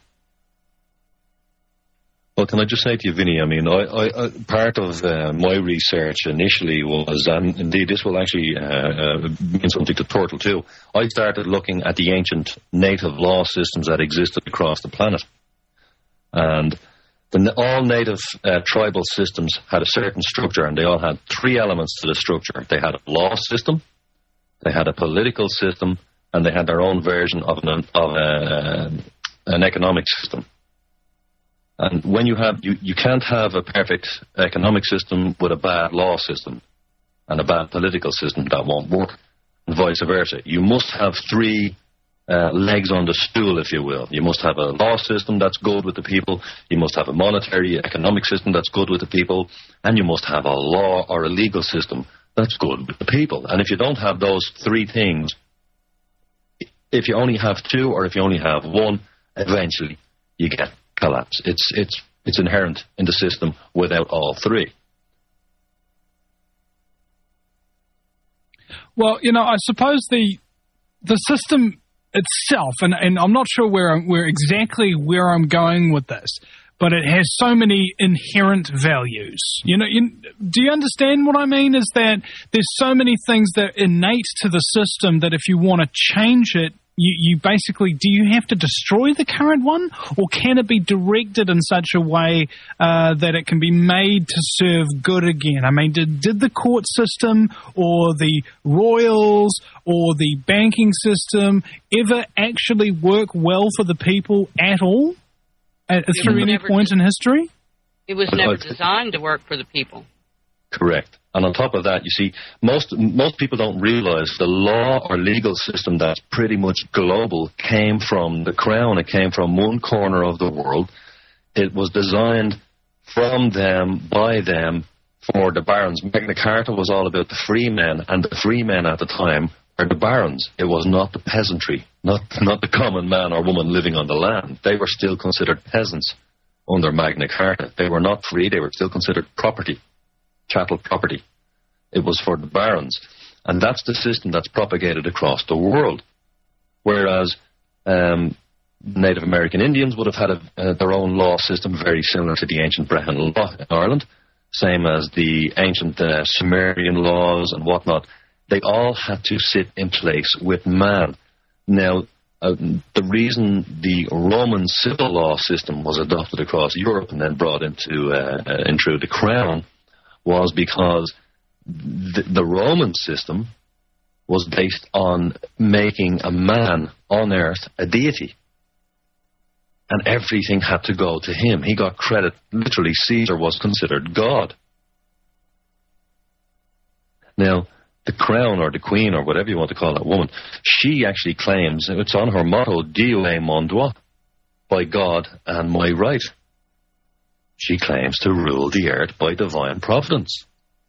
Well, can I just say to you, Vinny, I mean, I, I, I, part of uh, my research initially was, and indeed this will actually uh, uh, mean something to Turtle too, I started looking at the ancient native law systems that existed across the planet. And The, all native uh, tribal systems had a certain structure, and they all had three elements to the structure. They had a law system, they had a political system, and they had their own version of an, of a, an economic system. And when you have, you, you can't have a perfect economic system with a bad law system and a bad political system. That won't work, and vice versa. You must have three uh, legs on the stool, if you will. You must have a law system that's good with the people. You must have a monetary economic system that's good with the people. And you must have a law or a legal system that's good with the people. And if you don't have those three things, if you only have two or if you only have one, eventually you get collapse. It's it's it's inherent in the system without all three. Well, you know, I suppose the the system itself, and, and I'm not sure where I'm, where exactly where I'm going with this, but it has so many inherent values. You know, you, do you understand what I mean? Is that there's so many things that are innate to the system that if you want to change it, you, you basically, do you have to destroy the current one, or can it be directed in such a way uh, that it can be made to serve good again? I mean, did, did the court system or the royals or the banking system ever actually work well for the people at all at, through any point in history? It was never designed to work for the people. Correct. And on top of that, you see, most most people don't realize the law or legal system that's pretty much global came from the crown. It came from one corner of the world. It was designed from them, by them, for the barons. Magna Carta was all about the free men, and the free men at the time were the barons. It was not the peasantry, not, not the common man or woman living on the land. They were still considered peasants under Magna Carta. They were not free. They were still considered property. Chattel property. It was for the barons. And that's the system that's propagated across the world. Whereas um, Native American Indians would have had a, uh, their own law system very similar to the ancient Brehon law in Ireland, same as the ancient uh, Sumerian laws and whatnot. They all had to sit in place with man. Now, uh, the reason the Roman civil law system was adopted across Europe and then brought into uh, uh, in through the crown was because the, the Roman system was based on making a man on earth a deity. And everything had to go to him. He got credit. Literally, Caesar was considered God. Now, the crown or the queen or whatever you want to call that woman, she actually claims, it's on her motto, Dieu et mon droit, by God and my right. She claims to rule the earth by divine providence.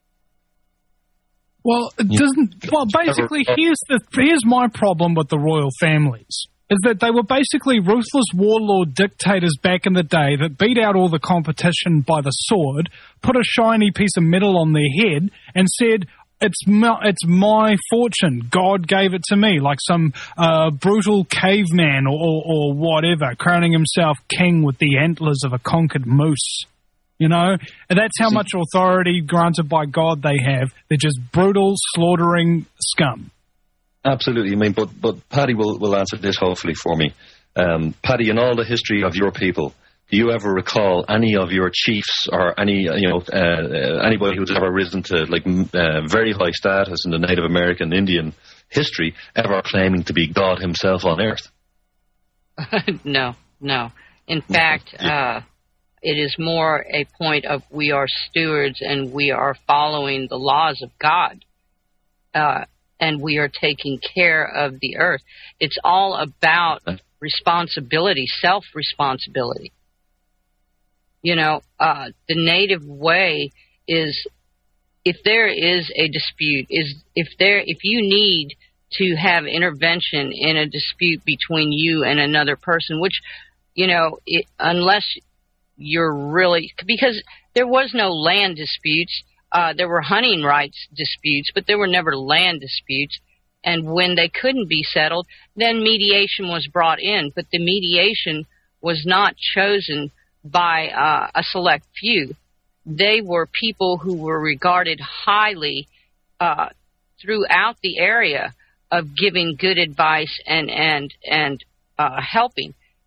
Well, it doesn't. Well, basically, here's the here's my problem with the royal families is that they were basically ruthless warlord dictators back in the day that beat out all the competition by the sword, put a shiny piece of metal on their head, and said, It's my, it's my fortune. God gave it to me, like some uh, brutal caveman or, or, or whatever, crowning himself king with the antlers of a conquered moose. You know? And that's how much authority granted by God they have. They're just brutal, slaughtering scum. Absolutely. I mean, but, but Paddy will, will answer this hopefully for me. Um, Paddy, in all the history of your people, do you ever recall any of your chiefs or any, you know, uh, uh, anybody who's ever risen to like uh, very high status in the Native American Indian history ever claiming to be God himself on earth? No, no. In fact, uh, it is more a point of we are stewards and we are following the laws of God, uh, and we are taking care of the earth. It's all about responsibility, self-responsibility. You know, uh, the native way is, if there is a dispute, is if there, if you need to have intervention in a dispute between you and another person, which, you know, it, unless you're really, because there was no land disputes, uh, there were hunting rights disputes, but there were never land disputes. And when they couldn't be settled, then mediation was brought in, but the mediation was not chosen by uh, a select few. They were people who were regarded highly uh, throughout the area of giving good advice and and and uh, helping.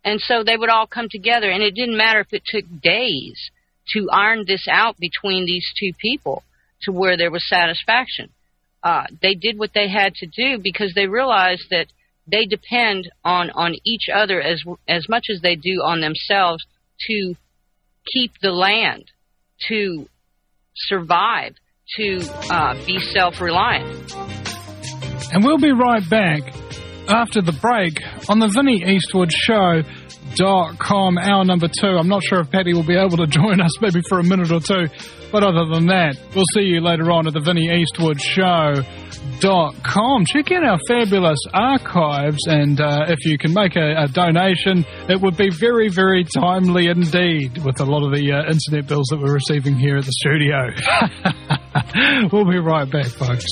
And so they would all come together, and it didn't matter if it took days to iron this out between these two people to where there was satisfaction. Uh, they did what they had to do because they realized that they depend on, on each other as as much as they do on themselves to keep the land, to survive, to uh, be self-reliant. And we'll be right back after the break on the Vinnie Eastwood Show dot com, hour number two. I'm not sure if Patty will be able to join us maybe for a minute or two, but other than that, we'll see you later on at the Vinnie Eastwood Show dot com. Check out our fabulous archives, and uh, if you can make a, a donation, it would be very, very timely indeed with a lot of the uh, internet bills that we're receiving here at the studio. We'll be right back, folks.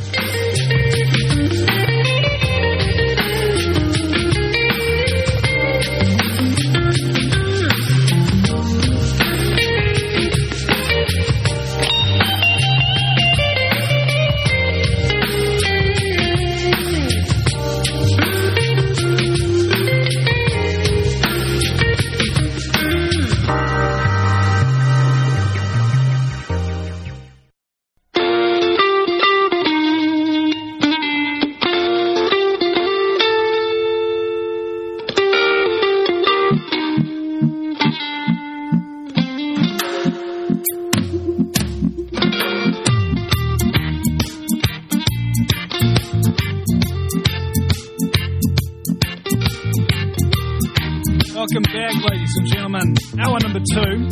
Welcome back, ladies and gentlemen. Hour number two.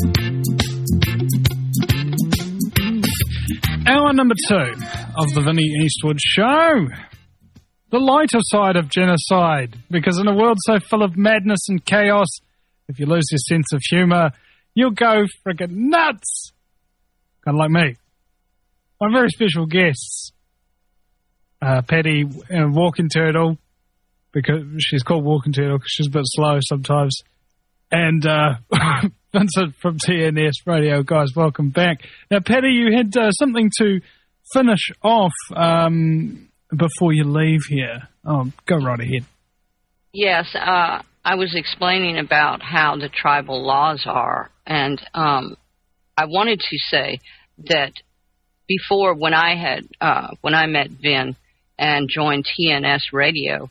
Hour number two of the Vinnie Eastwood Show. The lighter side of genocide. Because in a world so full of madness and chaos, if you lose your sense of humour, you'll go friggin' nuts. Kind of like me. My very special guests. Uh, Patty, uh, Walking Turtle. Because she's called Walking Turtle because she's a bit slow sometimes. And uh, Vincent from T N S Radio. Guys, welcome back. Now, Patty, you had uh, something to finish off um, before you leave here. Oh, go right ahead. Yes, uh, I was explaining about how the tribal laws are. And um, I wanted to say that before, when I had uh, when I met Vin and joined T N S Radio,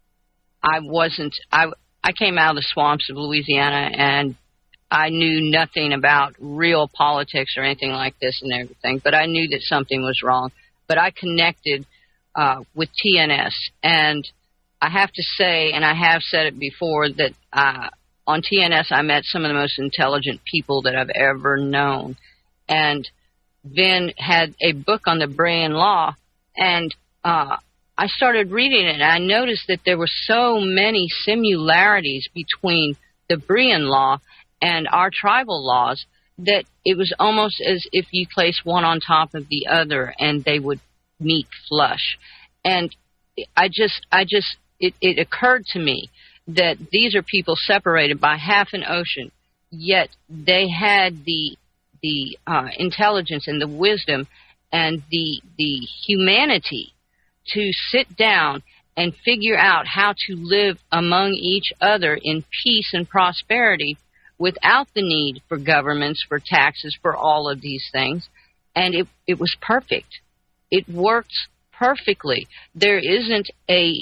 I wasn't, I, I came out of the swamps of Louisiana and I knew nothing about real politics or anything like this and everything, but I knew that something was wrong. But I connected uh, with T N S, and I have to say, and I have said it before, that uh, on T N S I met some of the most intelligent people that I've ever known. And Vin had a book on the Brehon Law, and uh I started reading it, and I noticed that there were so many similarities between the Brehon Law and our tribal laws that it was almost as if you place one on top of the other and they would meet flush. And I just, I just, it, it occurred to me that these are people separated by half an ocean, yet they had the, the uh, intelligence and the wisdom and the, the humanity to sit down and figure out how to live among each other in peace and prosperity without the need for governments, for taxes, for all of these things. And it, it was perfect. It worked perfectly. There isn't a,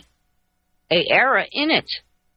a error in it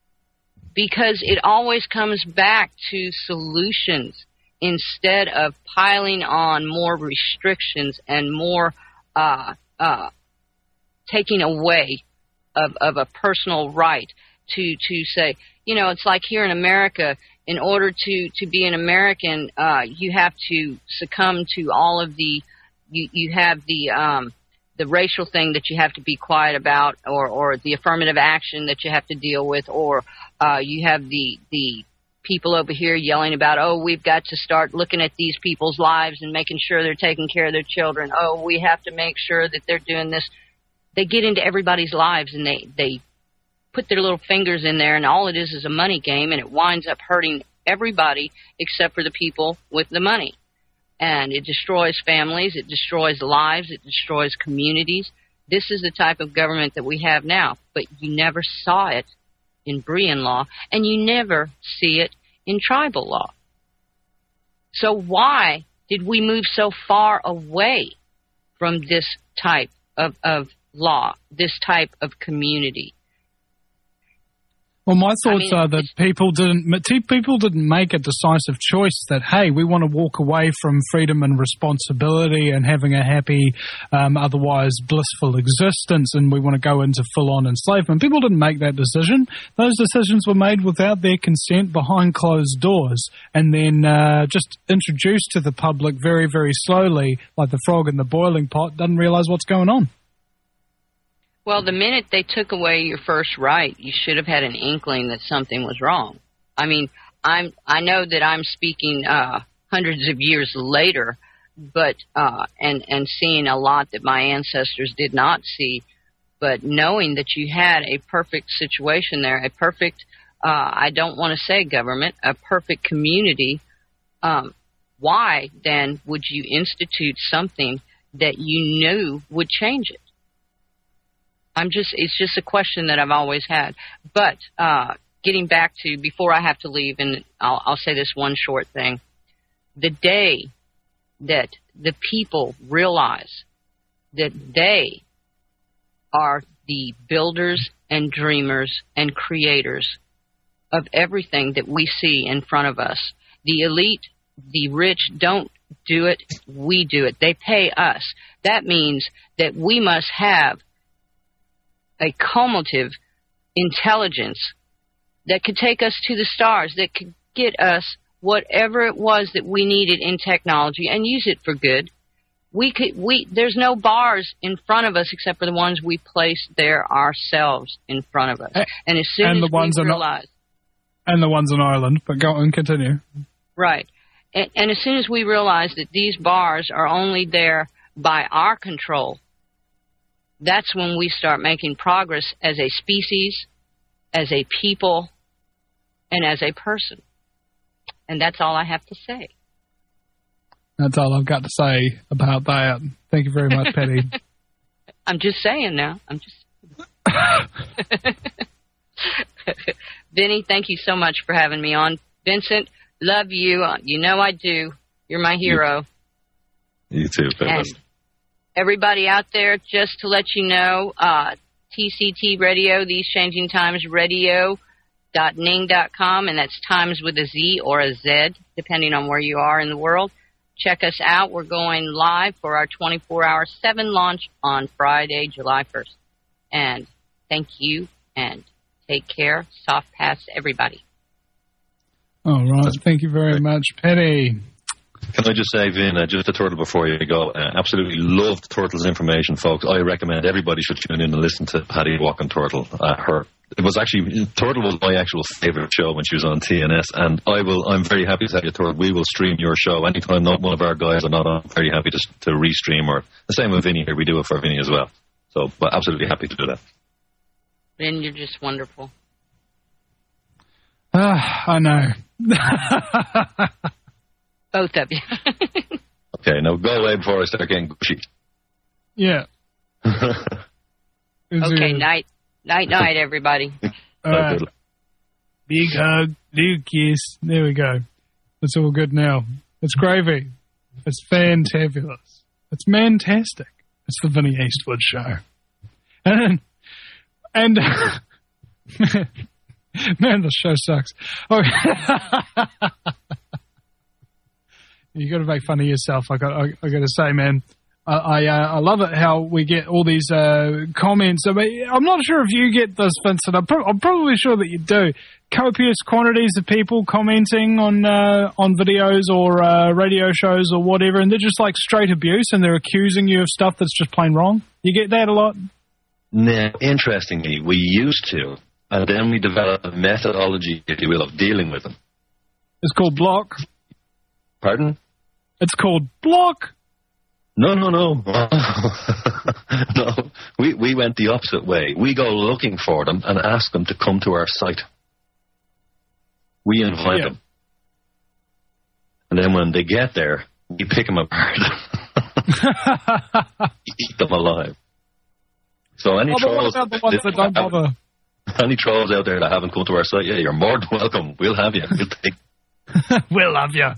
because it always comes back to solutions instead of piling on more restrictions and more uh, uh, taking away of, of a personal right to, to say, you know, it's like here in America, in order to, to be an American, uh, you have to succumb to all of the, you, you have the, um, the racial thing that you have to be quiet about, or, or the affirmative action that you have to deal with, or, uh, you have the, the people over here yelling about, oh, we've got to start looking at these people's lives and making sure they're taking care of their children. Oh, we have to make sure that they're doing this. They get into everybody's lives and they, they put their little fingers in there, and all it is is a money game, and it winds up hurting everybody except for the people with the money. And it destroys families, it destroys lives, it destroys communities. This is the type of government that we have now, but you never saw it in Breton law, and you never see it in tribal law. So why did we move so far away from this type of, of law, this type of community? Well, my thoughts I mean, are that people didn't people didn't make a decisive choice that, hey, we want to walk away from freedom and responsibility and having a happy, um, otherwise blissful existence, and we want to go into full-on enslavement. People didn't make that decision. Those decisions were made without their consent behind closed doors, and then uh, just introduced to the public very, very slowly, like the frog in the boiling pot, doesn't realize what's going on. Well, the minute they took away your first right, you should have had an inkling that something was wrong. I mean, I'm I know that I'm speaking uh, hundreds of years later, but uh, and and seeing a lot that my ancestors did not see, but knowing that you had a perfect situation there, a perfect uh, I don't want to say government, a perfect community. Um, why then would you institute something that you knew would change it? I'm just, it's just a question that I've always had. But uh, getting back to, before I have to leave, and I'll, I'll say this one short thing. The day that the people realize that they are the builders and dreamers and creators of everything that we see in front of us, the elite, the rich don't do it, we do it. They pay us. That means that we must have a cumulative intelligence that could take us to the stars, that could get us whatever it was that we needed in technology and use it for good. We could, we, there's no bars in front of us except for the ones we place there ourselves in front of us. And as soon and as the ones we are realize... Not, and the ones in Ireland, but go on, continue. Right. And, and as soon as we realize that these bars are only there by our control, that's when we start making progress as a species, as a people, and as a person. And that's all I have to say. That's all I've got to say about that. Thank you very much, Patty. I'm just saying now. I'm just. Vinny, thank you so much for having me on. Vincent, love you. You know I do. You're my hero. You too, Phyllis. And everybody out there, just to let you know, uh, T C T Radio, These Changing Times Radio dot ning dot com, and that's times with a Z or a Z, depending on where you are in the world. Check us out. We're going live for our twenty-four hour seven launch on Friday, July first. And thank you, and take care. Soft pass, everybody. All right. Thank you very much, Patty. Can I just say, Vin, uh, just a turtle before you go, uh, absolutely loved Turtle's information, folks. I recommend everybody should tune in and listen to Patty Walking Turtle. Uh, her, it was actually, Turtle was my actual favourite show when she was on T N S, and I will, I'm very happy to tell you, Turtle, we will stream your show. Anytime not one of our guys are not on, I'm very happy to, to restream, or the same with Vinny here, we do it for Vinny as well. So, but absolutely happy to do that. Vin, you're just wonderful. Ah, I know. Both of you. Okay, now go away before I start getting gushy. Yeah. Okay, night. Night, night, everybody. All right. Big hug, big kiss. There we go. It's all good now. It's gravy. It's fantabulous. It's fantastic. It's the Vinny Eastwood Show. And, and man, the show sucks. Okay. You got to make fun of yourself. I got, I, I got to say, man, I, I, uh, I love it how we get all these uh, comments. I mean, I'm not sure if you get this, Vincent. I'm, pro- I'm probably sure that you do. Copious quantities of people commenting on uh, on videos or uh, radio shows or whatever, and they're just like straight abuse, and they're accusing you of stuff that's just plain wrong. You get that a lot? Now, interestingly, we used to, and then we developed a methodology, if you will, of dealing with them. It's called block. Pardon? It's called block. No, no, no. No, we, we went the opposite way. We go looking for them and ask them to come to our site. We invite Yeah. them. And then when they get there, we pick them apart. Eat them alive. So any Oh, but what trolls... about the ones that don't bother? Any trolls out there that haven't come to our site, yeah, you're more than welcome. We'll have you. We'll take. We'll have you.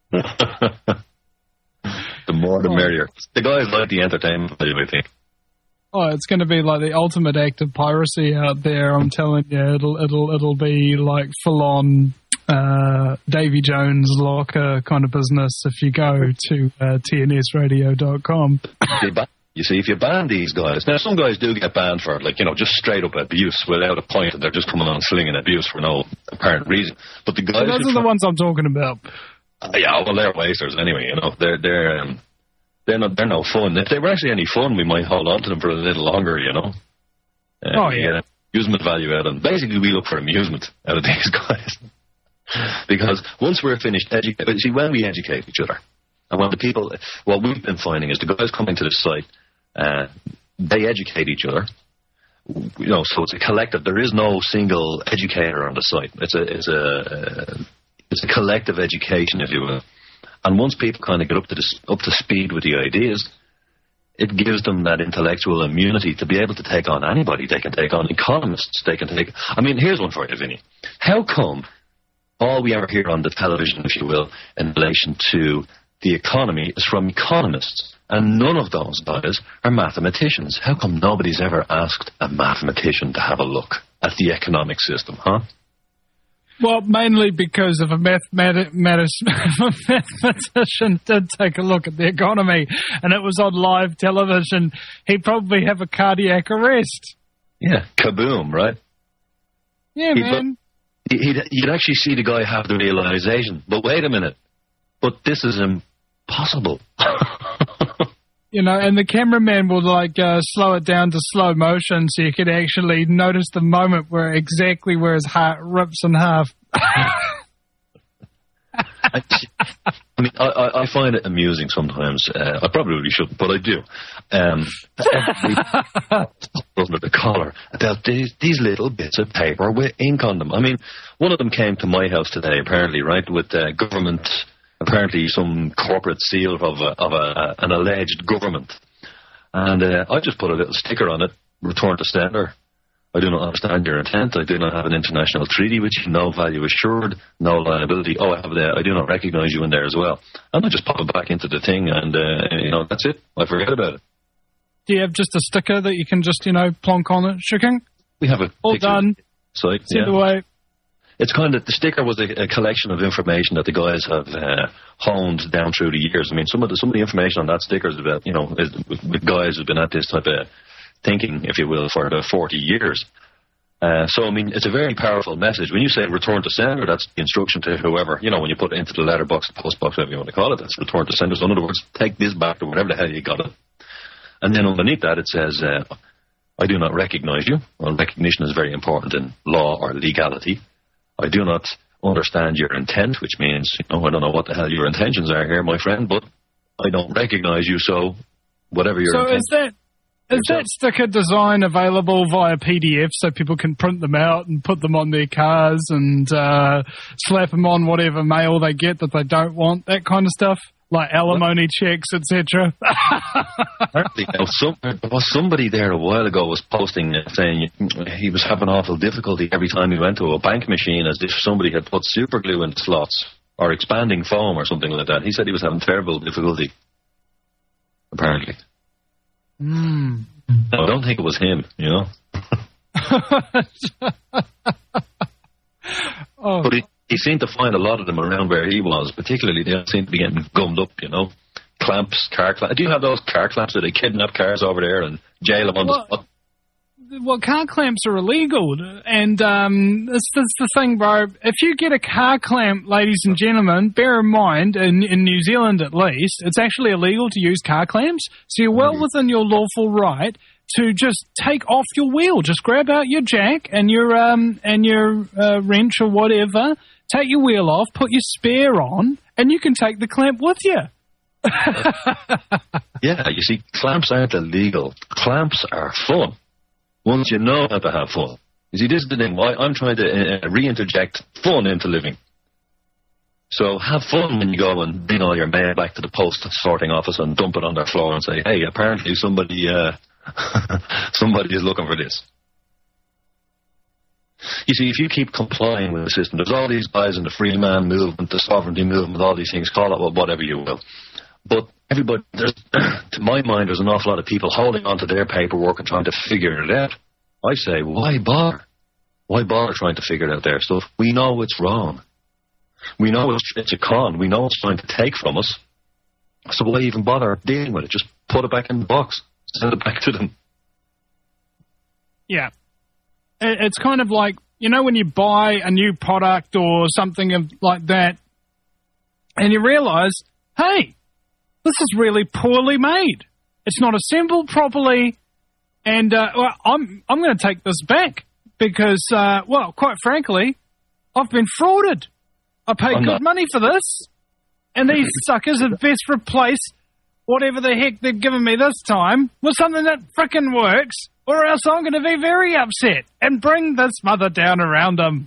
The more the merrier. The guys like the entertainment value, I think. Oh, it's going to be like the ultimate act of piracy out there. I'm telling you, it'll it'll it'll be like full on uh, Davy Jones locker kind of business if you go to uh, T N S radio dot com. You see, if you ban these guys, now some guys do get banned for, like, you know, just straight up abuse without a point, and they're just coming on slinging abuse for no apparent reason. But the guys, so those are the ones I'm talking about. Uh, yeah, well, they're wasters anyway. You know, they're they're um, they're not they're no fun. If they were actually any fun, we might hold on to them for a little longer. You know. Uh, oh yeah. Amusement value out of them. Basically, we look for amusement out of these guys because once we're finished educating, see, when we educate each other, and when the people, what we've been finding is the guys coming to the site. Uh, they educate each other, you know. So it's a collective. There is no single educator on the site. It's a it's a uh, it's a collective education, if you will. And once people kind of get up to this, up to speed with the ideas, it gives them that intellectual immunity to be able to take on anybody. They can take on economists. They can take. I mean, here's one for you, Vinny. How come all we ever hear on the television, if you will, in relation to the economy is from economists? And none of those guys are mathematicians. How come nobody's ever asked a mathematician to have a look at the economic system, huh? Well, mainly because if a mathemat- mathis- mathematician did take a look at the economy and it was on live television, he'd probably have a cardiac arrest. Yeah, kaboom, right? Yeah, he'd, man. He'd, you'd actually see the guy have the realization, but wait a minute, but this is impossible. You know, and the cameraman will like uh, slow it down to slow motion so you can actually notice the moment where exactly where his heart rips in half. I, I mean, I, I find it amusing sometimes. Uh, I probably shouldn't, but I do. Um, under the collar about these, these little bits of paper with ink on them. I mean, one of them came to my house today, apparently, right, with uh, government. Apparently some corporate seal of a, of a, an alleged government. And uh, I just put a little sticker on it, return to sender. I do not understand your intent. I do not have an international treaty with you. No value assured. No liability. Oh, I have that. I do not recognize you in there as well. And I just pop it back into the thing and, uh, you know, that's it. I forget about it. Do you have just a sticker that you can just, you know, plonk on it, Shooking? We have a all done. Site, Send yeah. away. It's kind of, the sticker was a, a collection of information that the guys have uh, honed down through the years. I mean, some of the some of the information on that sticker is about, you know, is, with, with guys who've been at this type of thinking, if you will, for about forty years. Uh, so, I mean, it's a very powerful message. When you say return to sender, that's the instruction to whoever, you know, when you put it into the letterbox, the postbox, whatever you want to call it, that's return to sender. So, in other words, take this back to whatever the hell you got it. And then underneath that, it says, uh, I do not recognize you. Well, recognition is very important in law or legality. I do not understand your intent, which means, you know, I don't know what the hell your intentions are here, my friend, but I don't recognize you, so whatever your so intent is that is that sticker design available via P D F so people can print them out and put them on their cars and uh, slap them on whatever mail they get that they don't want, that kind of stuff? Like alimony checks, et cetera. Apparently, you know, some, well, somebody there a while ago was posting uh, saying he was having awful difficulty every time he went to a bank machine, as if somebody had put super glue in slots or expanding foam or something like that. He said he was having terrible difficulty. Apparently. Mm. No, I don't think it was him. You know. oh. But he, he seemed to find a lot of them around where he was, particularly they seemed to be getting gummed up, you know. Clamps, car clamps. Do you have those car clamps that they kidnap cars over there and jail them on well, the spot? Well, car clamps are illegal. And um, that's, that's the thing, bro. If you get a car clamp, ladies and gentlemen, bear in mind, in, in New Zealand at least, it's actually illegal to use car clamps. So you're well mm. within your lawful right to just take off your wheel. Just grab out your jack and your um and your uh, wrench or whatever, take your wheel off, put your spare on, and you can take the clamp with you. Yeah, you see, clamps aren't illegal. Clamps are fun. Once you know how to have fun. You see, this is the thing. Why I'm trying to uh, reinterject fun into living. So have fun when you go and bring all your mail back to the post sorting office and dump it on their floor and say, hey, apparently somebody uh, somebody is looking for this. You see, if you keep complying with the system, there's all these guys in the free man movement, the sovereignty movement, all these things, call it whatever you will. But everybody, there's, to my mind, there's an awful lot of people holding on to their paperwork and trying to figure it out. I say, why bother? Why bother trying to figure out their stuff? We know it's wrong. We know it's, it's a con. We know it's trying to take from us. So why even bother dealing with it? Just put it back in the box. Send it back to them. Yeah. It's kind of like, you know, when you buy a new product or something of, like that, and you realise, hey, this is really poorly made. It's not assembled properly, and uh, well, I'm I'm going to take this back because, uh, well, quite frankly, I've been frauded. I paid I'm good not. money for this, and these suckers have best replace whatever the heck they've given me this time with something that frickin' works, or else I'm going to be very upset and bring this mother down around them.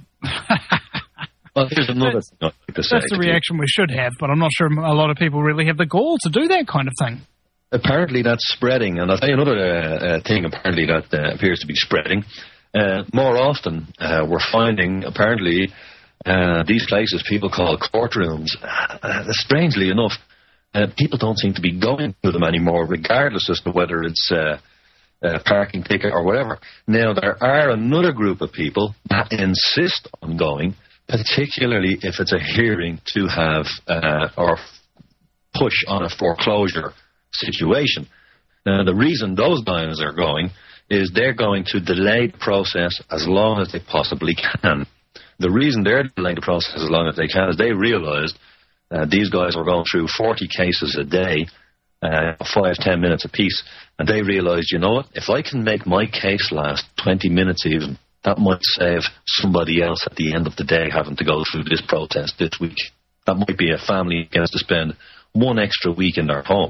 Well, here's another thing I'd like to say. That's the reaction we should have, but I'm not sure a lot of people really have the gall to do that kind of thing. Apparently that's spreading, and I'll tell you another uh, uh, thing apparently that uh, appears to be spreading. Uh, more often, uh, we're finding, apparently, uh, these places people call courtrooms, uh, strangely enough, uh, people don't seem to be going to them anymore, regardless as to whether it's uh, a parking ticket or whatever. Now, there are another group of people that insist on going, particularly if it's a hearing to have uh, or push on a foreclosure situation. Now, the reason those guys are going is they're going to delay the process as long as they possibly can. The reason they're delaying the process as long as they can is they realised uh, these guys are going through forty cases a day, uh, five, ten minutes apiece, and they realised, you know what, if I can make my case last twenty minutes even, that might save somebody else at the end of the day having to go through this protest this week. That might be a family who has to spend one extra week in their home.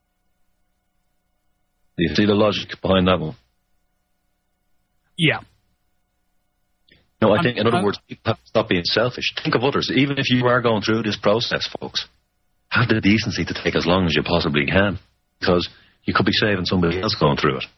Do you see the logic behind that one? Yeah. No, I I'm, think, in other I'm, words, people have to stop being selfish. Think of others. Even if you are going through this process, folks, have the decency to take as long as you possibly can, because you could be saving somebody else going through it.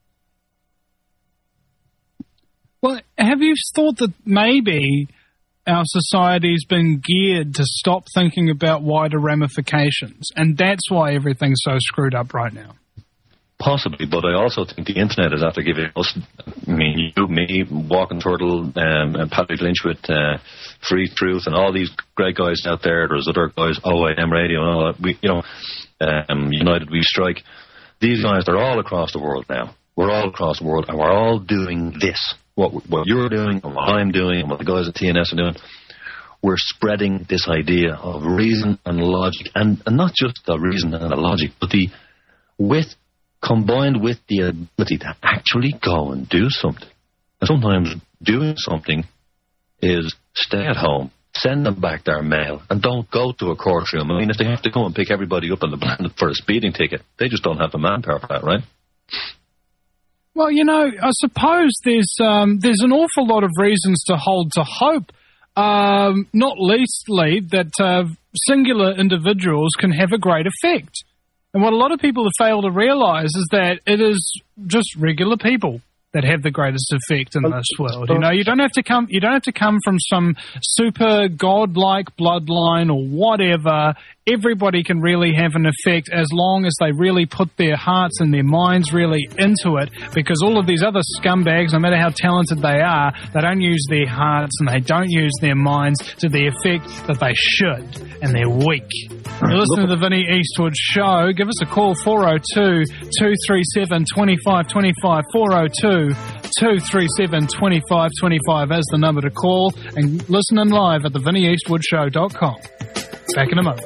Well, have you thought that maybe our society's been geared to stop thinking about wider ramifications, and that's why everything's so screwed up right now? Possibly, but I also think the internet is after giving us, I mean, you, me, Walking Turtle, um, and Patrick Lynch with uh, Free Truth, and all these great guys out there. There's other guys, O A M Radio, and all that. We, you know, um, United We Strike. These guys, they're all across the world now. We're all across the world, and we're all doing this. What what you're doing, and what I'm doing, and what the guys at T N S are doing. We're spreading this idea of reason and logic, and, and not just the reason and the logic, but the with. combined with the ability to actually go and do something. And sometimes doing something is stay at home, send them back their mail, and don't go to a courtroom. I mean, if they have to go and pick everybody up on the planet for a speeding ticket, they just don't have the manpower for that, right? Well, you know, I suppose there's um, there's an awful lot of reasons to hold to hope, um, not leastly that uh, singular individuals can have a great effect. And what a lot of people have failed to realise is that it is just regular people that have the greatest effect in this world. You know, you don't have to come. You don't have to come from some super godlike bloodline or whatever. Everybody can really have an effect as long as they really put their hearts and their minds really into it. Because all of these other scumbags, no matter how talented they are, they don't use their hearts and they don't use their minds to the effect that they should, and they're weak. You're listening to the Vinnie Eastwood Show. Give us a call, four oh two, two three seven, two five two five, four oh two, two three seven, two five two five as the number to call, and listen in live at the vinnie eastwood show dot com. Back in a moment.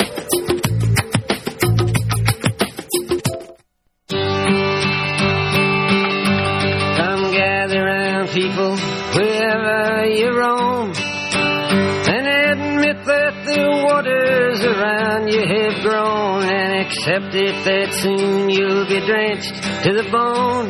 Come gather round, people, wherever you roam, and admit that the waters around you have grown, and accept it that soon you'll be drenched to the bone.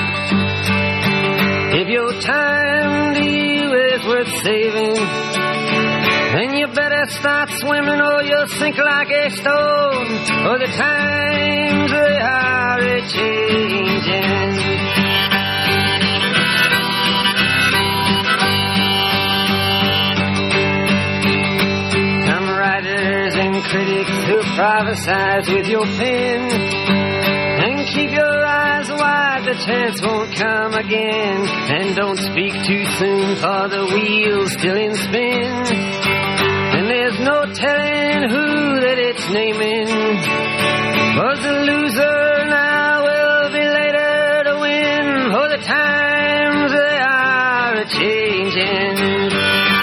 If your time to you is worth saving, then you better start swimming or you'll sink like a stone, for the times they are a-changing. critics who prophesize with your pen. And keep your eyes wide, the chance won't come again. And don't speak too soon, for the wheel's still in spin. And there's no telling who that it's naming. For the loser now will be later to win. For the times they are a-changing.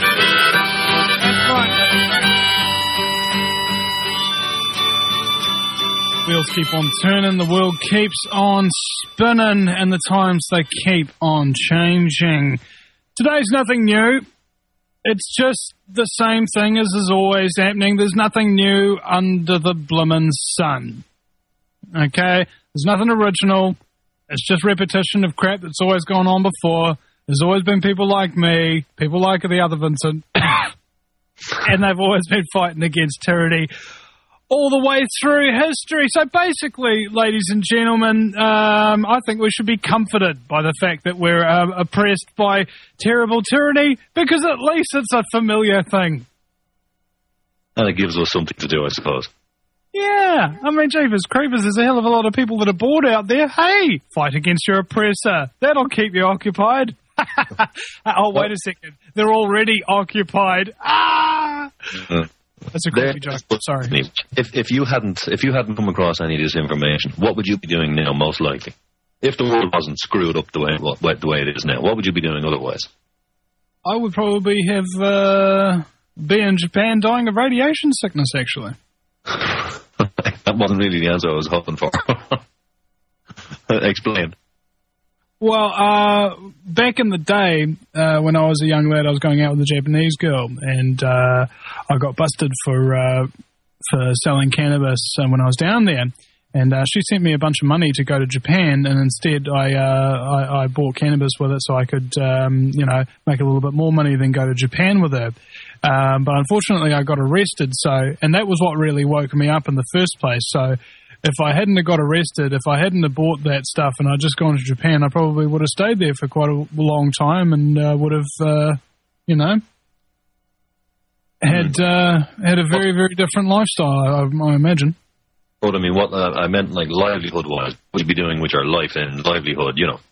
Wheels keep on turning, the world keeps on spinning, and the times they keep on changing. Today's nothing new. It's just the same thing as is always happening. There's nothing new under the blimmin' sun. Okay? There's nothing original. It's just repetition of crap that's always gone on before. There's always been people like me, people like the other Vincent, and they've always been fighting against tyranny all the way through history. So basically, ladies and gentlemen, um, I think we should be comforted by the fact that we're uh, oppressed by terrible tyranny, because at least it's a familiar thing. And it gives us something to do, I suppose. Yeah. I mean, Jeepers Creepers, there's a hell of a lot of people that are bored out there. Hey, fight against your oppressor. That'll keep you occupied. Oh, wait a second. They're already occupied. Ah! Uh. That's a creepy joke. Sorry. If if you hadn't if you hadn't come across any of this information, what would you be doing now? Most likely, if the world wasn't screwed up the way the way it is now, what would you be doing otherwise? I would probably have uh, been in Japan dying of radiation sickness. Actually, that wasn't really the answer I was hoping for. Explain. Well, uh, back in the day, uh, when I was a young lad, I was going out with a Japanese girl, and uh, I got busted for uh, for selling cannabis uh, when I was down there. And uh, she sent me a bunch of money to go to Japan, and instead I, uh, I I bought cannabis with it so I could, um, you know, make a little bit more money than go to Japan with her. Um, but unfortunately, I got arrested. So, and that was what really woke me up in the first place. So, if I hadn't have got arrested, if I hadn't have bought that stuff and I'd just gone to Japan, I probably would have stayed there for quite a long time and uh, would have, uh, you know, had uh, had a very, very different lifestyle, I, I imagine. But I mean, what uh, I meant, like, livelihood-wise, what would you be doing with your life and livelihood, you know?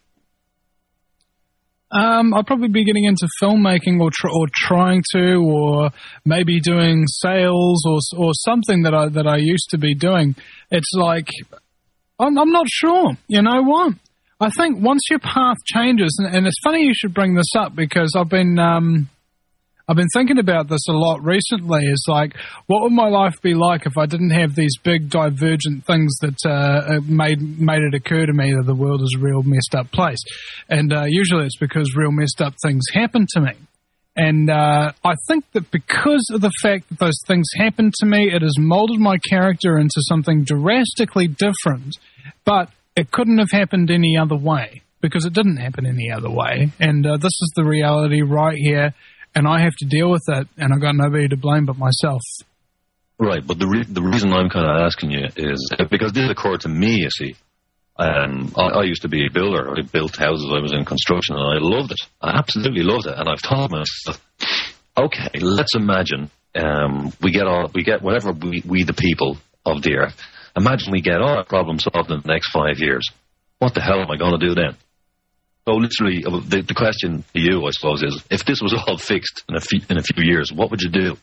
Um, I'd probably be getting into filmmaking or tr- or trying to, or maybe doing sales or or something that I that I used to be doing. It's like I'm, I'm not sure. You know what? I think once your path changes, and, and it's funny you should bring this up because I've been um, I've been thinking about this a lot recently. It's like, what would my life be like if I didn't have these big divergent things that uh, made made it occur to me that the world is a real messed up place? And uh, usually it's because real messed up things happen to me. And uh, I think that because of the fact that those things happened to me, it has molded my character into something drastically different. But it couldn't have happened any other way, because it didn't happen any other way. And uh, this is the reality right here. And I have to deal with it, and I've got nobody to blame but myself. Right, but the re- the reason I'm kind of asking you is because this occurred to me, you see. Um, I, I used to be a builder. I built houses. I was in construction, and I loved it. I absolutely loved it. And I've thought to myself, okay, let's imagine um, we get all we get whatever we, we the people of the earth. Imagine we get all our problems solved in the next five years. What the hell am I going to do then? So literally, the, the question to you, I suppose, is if this was all fixed in a few, in a few years, what would you do?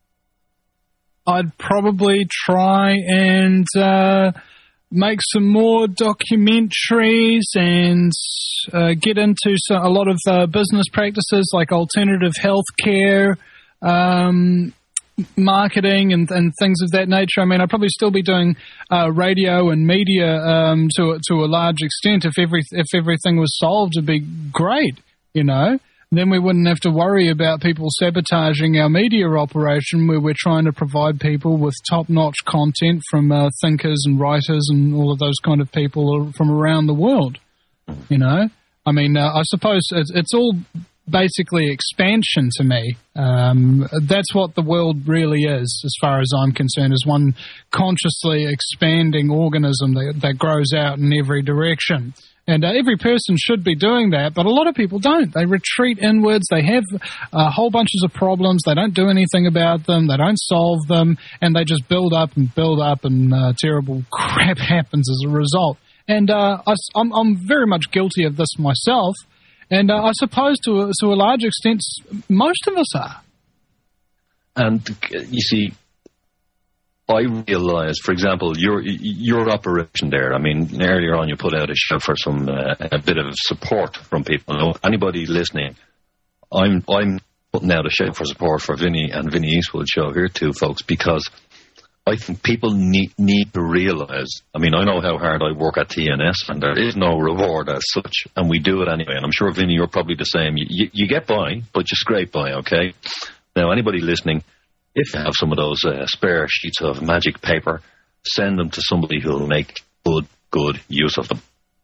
I'd probably try and uh, make some more documentaries and uh, get into so, a lot of uh, business practices like alternative healthcare, um, marketing and, and things of that nature. I mean, I'd probably still be doing uh, radio and media um, to to a large extent. If every if everything was solved, it'd be great, you know. Then we wouldn't have to worry about people sabotaging our media operation, where we're trying to provide people with top-notch content from uh, thinkers and writers and all of those kind of people from around the world. You know, I mean, uh, I suppose it's, it's all basically expansion to me. Um, that's what the world really is, as far as I'm concerned, is one consciously expanding organism that, that grows out in every direction. And uh, every person should be doing that, but a lot of people don't. They retreat inwards. They have uh, whole bunches of problems. They don't do anything about them. They don't solve them, and they just build up and build up, and uh, terrible crap happens as a result. And uh, I, I'm, I'm very much guilty of this myself, and uh, I suppose to a, to a large extent, most of us are. And you see, I realise, for example, your your operation there. I mean, earlier on you put out a show for some uh, a bit of support from people. You know, anybody listening, I'm I'm putting out a show for support for Vinny and Vinny Eastwood show here too, folks, because I think people need need to realise. I mean, I know how hard I work at T N S, and there is no reward as such, and we do it anyway. And I'm sure, Vinny, you're probably the same. You, you, you get by, but you scrape by, okay? Now, anybody listening, if you have some of those uh, spare sheets of magic paper, send them to somebody who will make good, good use of them.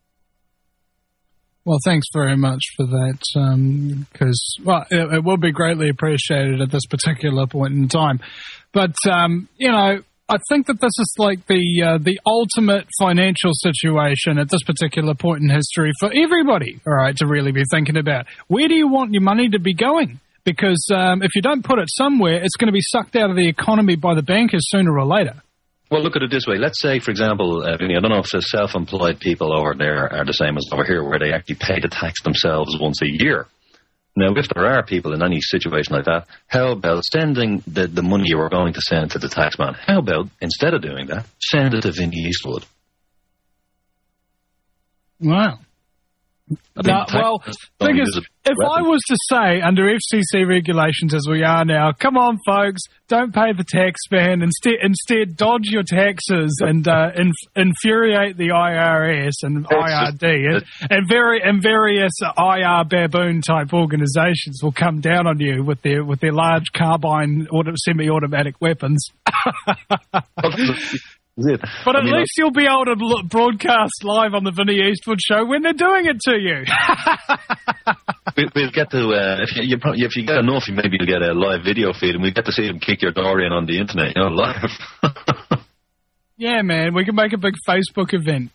Well, thanks very much for that, because, um, well, it, it will be greatly appreciated at this particular point in time. But, um, you know, I think that this is like the uh, the ultimate financial situation at this particular point in history for everybody, all right, to really be thinking about. Where do you want your money to be going? Because um, if you don't put it somewhere, it's going to be sucked out of the economy by the bankers sooner or later. Well, look at it this way. Let's say, for example, uh, Vinny, I don't know if the self-employed people over there are the same as over here, where they actually pay the tax themselves once a year. Now, if there are people in any situation like that, how about sending the, the money you were going to send to the taxman? How about, instead of doing that, send it to Vinny Eastwood? Wow. No, well, thing is, if I was to say, under F C C regulations as we are now, come on, folks, don't pay the tax man. Instead, instead dodge your taxes and uh, inf- infuriate the I R S and I R D. And, and, very, and various I R baboon-type organisations will come down on you with their with their large carbine auto, semi-automatic weapons. It. But at I mean, least you'll be able to look, broadcast live on the Vinny Eastwood show when they're doing it to you. we, we'll get to, uh, if, you, you probably, if you get enough, you maybe you'll get a live video feed, and we'll get to see them kick your door in on the internet, you know, live. Yeah, man, we can make a big Facebook event.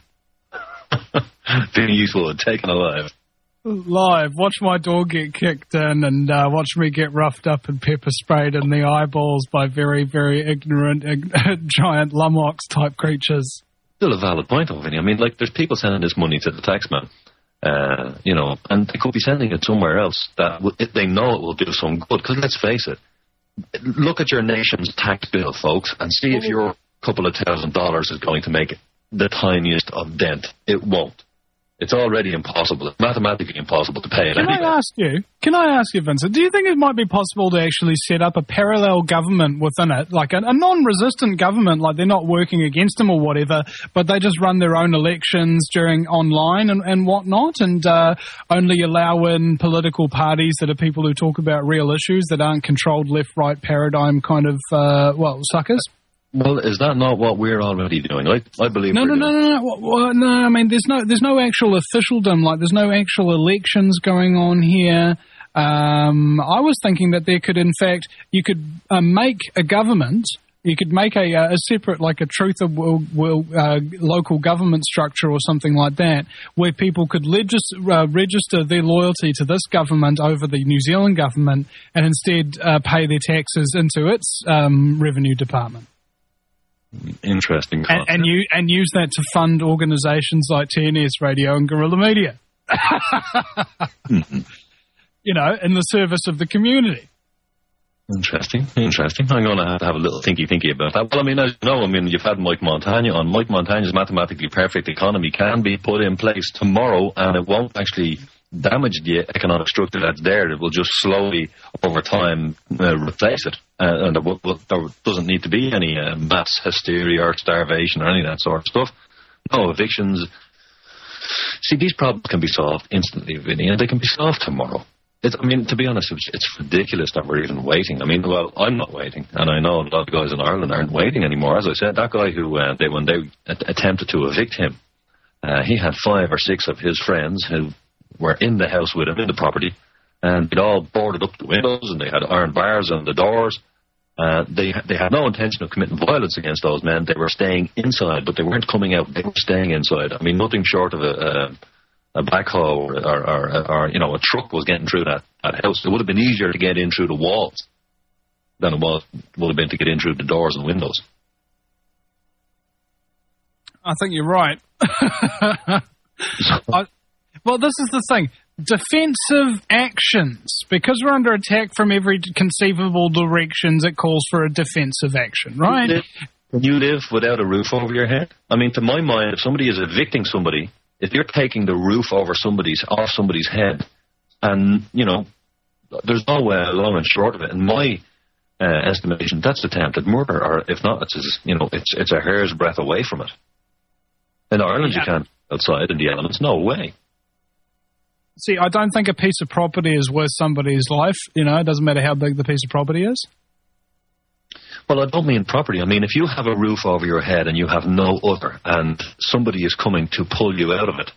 Vinny Eastwood, taken alive. Live, watch my door get kicked in and uh, watch me get roughed up and pepper sprayed in the eyeballs by very, very ignorant, ig- giant lummox type creatures. Still a valid point, though, Vinny. I mean, like, there's people sending this money to the taxman, uh, you know, and they could be sending it somewhere else that w- they know it will do some good. Because let's face it, look at your nation's tax bill, folks, and see if your couple of thousand dollars is going to make the tiniest of dent. It won't. It's already impossible. It's mathematically impossible to pay it. Can anyway. I ask you, can I ask you, Vincent, do you think it might be possible to actually set up a parallel government within it, like a, a non-resistant government, like they're not working against them or whatever, but they just run their own elections during online and, and whatnot, and uh, only allow in political parties that are people who talk about real issues that aren't controlled left-right paradigm kind of, uh, well, suckers? Well, is that not what we're already doing? I, I believe no, we're no, doing. no, no, no, well, no. I mean, there's no, there's no actual officialdom. Like, there's no actual elections going on here. Um, I was thinking that there could, in fact, you could uh, make a government. You could make a, a separate, like a truth of will, will uh, local government structure or something like that, where people could legis- uh, register their loyalty to this government over the New Zealand government, and instead uh, pay their taxes into its um, revenue department. Interesting and, and you and use that to fund organisations like T N S Radio and Guerrilla Media. mm-hmm. You know, in the service of the community. Interesting, interesting. I'm going to have to have a little thinky-thinky about that. Well, I mean, as you know, I mean, you've had Mike Montagna on. Mike Montagna's mathematically perfect economy can be put in place tomorrow, and it won't actually damage the economic structure that's there. It will just slowly, over time, uh, replace it. Uh, and there, will, there doesn't need to be any uh, mass hysteria or starvation or any of that sort of stuff. No evictions. See, these problems can be solved instantly, Vinny, and they can be solved tomorrow. It's, I mean, to be honest, it's, it's ridiculous that we're even waiting. I mean, well, I'm not waiting, and I know a lot of guys in Ireland aren't waiting anymore. As I said, that guy who, uh, they, when they at- attempted to evict him, uh, he had five or six of his friends who were in the house with him, in the property, and they'd all boarded up the windows, and they had iron bars on the doors, Uh, they they had no intention of committing violence against those men. They were staying inside, but they weren't coming out. They were staying inside. I mean, nothing short of a, a, a backhoe or, or, or, or, you know, a truck was getting through that, that house. It would have been easier to get in through the walls than it was, would have been to get in through the doors and windows. I think you're right. I, well, this is the thing. Defensive actions. Because we're under attack from every conceivable directions, it calls for a defensive action, right? Can you live without a roof over your head? I mean, to my mind, if somebody is evicting somebody, if you're taking the roof over somebody's off somebody's head, and, you know, there's no way long and short of it. In my uh, estimation, that's attempted murder, or if not, it's, just, you know, it's it's a hair's breadth away from it. In Ireland, yeah. You can't outside in the elements. No way. See, I don't think a piece of property is worth somebody's life. You know, it doesn't matter how big the piece of property is. Well, I don't mean property. I mean, if you have a roof over your head and you have no other, and somebody is coming to pull you out of it,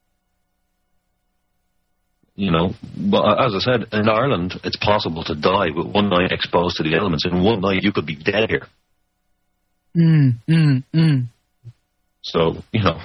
you know, well, as I said, in Ireland, it's possible to die with one night exposed to the elements. In one night, you could be dead here. Mm, mm, mm. So, you know.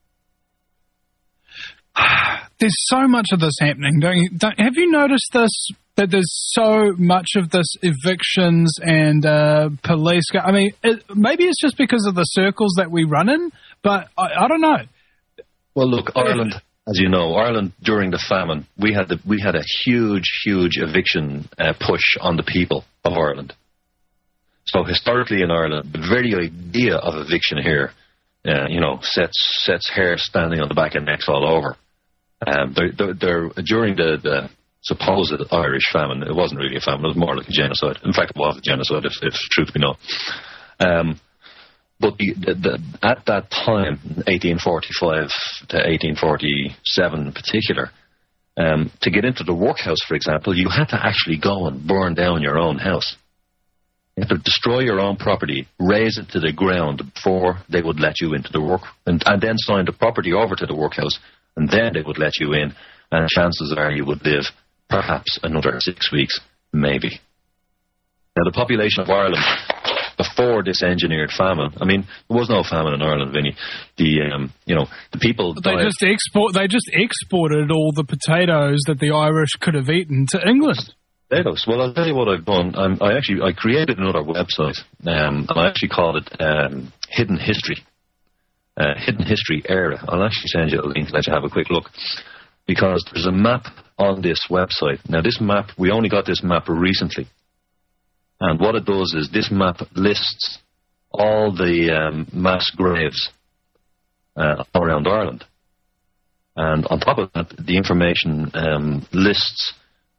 There's so much of this happening, don't you? Don't, have you noticed this, that there's so much of this evictions and uh, police... Go, I mean, it, maybe it's just because of the circles that we run in, but I, I don't know. Well, look, Ireland, as you know, Ireland during the famine, we had the, we had a huge, huge eviction uh, push on the people of Ireland. So historically in Ireland, the very idea of eviction here, uh, you know, sets sets hair standing on the back of necks all over. Um, they're, they're, they're, during the, the supposed Irish famine, it wasn't really a famine, it was more like a genocide. In fact, it was a genocide, if, if truth be known. Um, but the, the, the, at that time, eighteen forty-five to eighteen forty-seven in particular, um, to get into the workhouse, for example, you had to actually go and burn down your own house. You had to destroy your own property, raze it to the ground before they would let you into the work, and, and then sign the property over to the workhouse. And then they would let you in, and chances are you would live perhaps another six weeks, maybe. Now, the population of Ireland before this engineered famine, I mean, there was no famine in Ireland, Vinny. The, um, you know, the people... They died. just export. They just exported all the potatoes that the Irish could have eaten to England. Potatoes. Well, I'll tell you what I've done. Um, I actually I created another website, um, and I actually called it um, Hidden History. Uh, Hidden History Era. I'll actually send you a link to let you have a quick look, because there's a map on this website. Now, this map, we only got this map recently, and what it does is this map lists all the um, mass graves uh, around Ireland, and on top of that, the information um, lists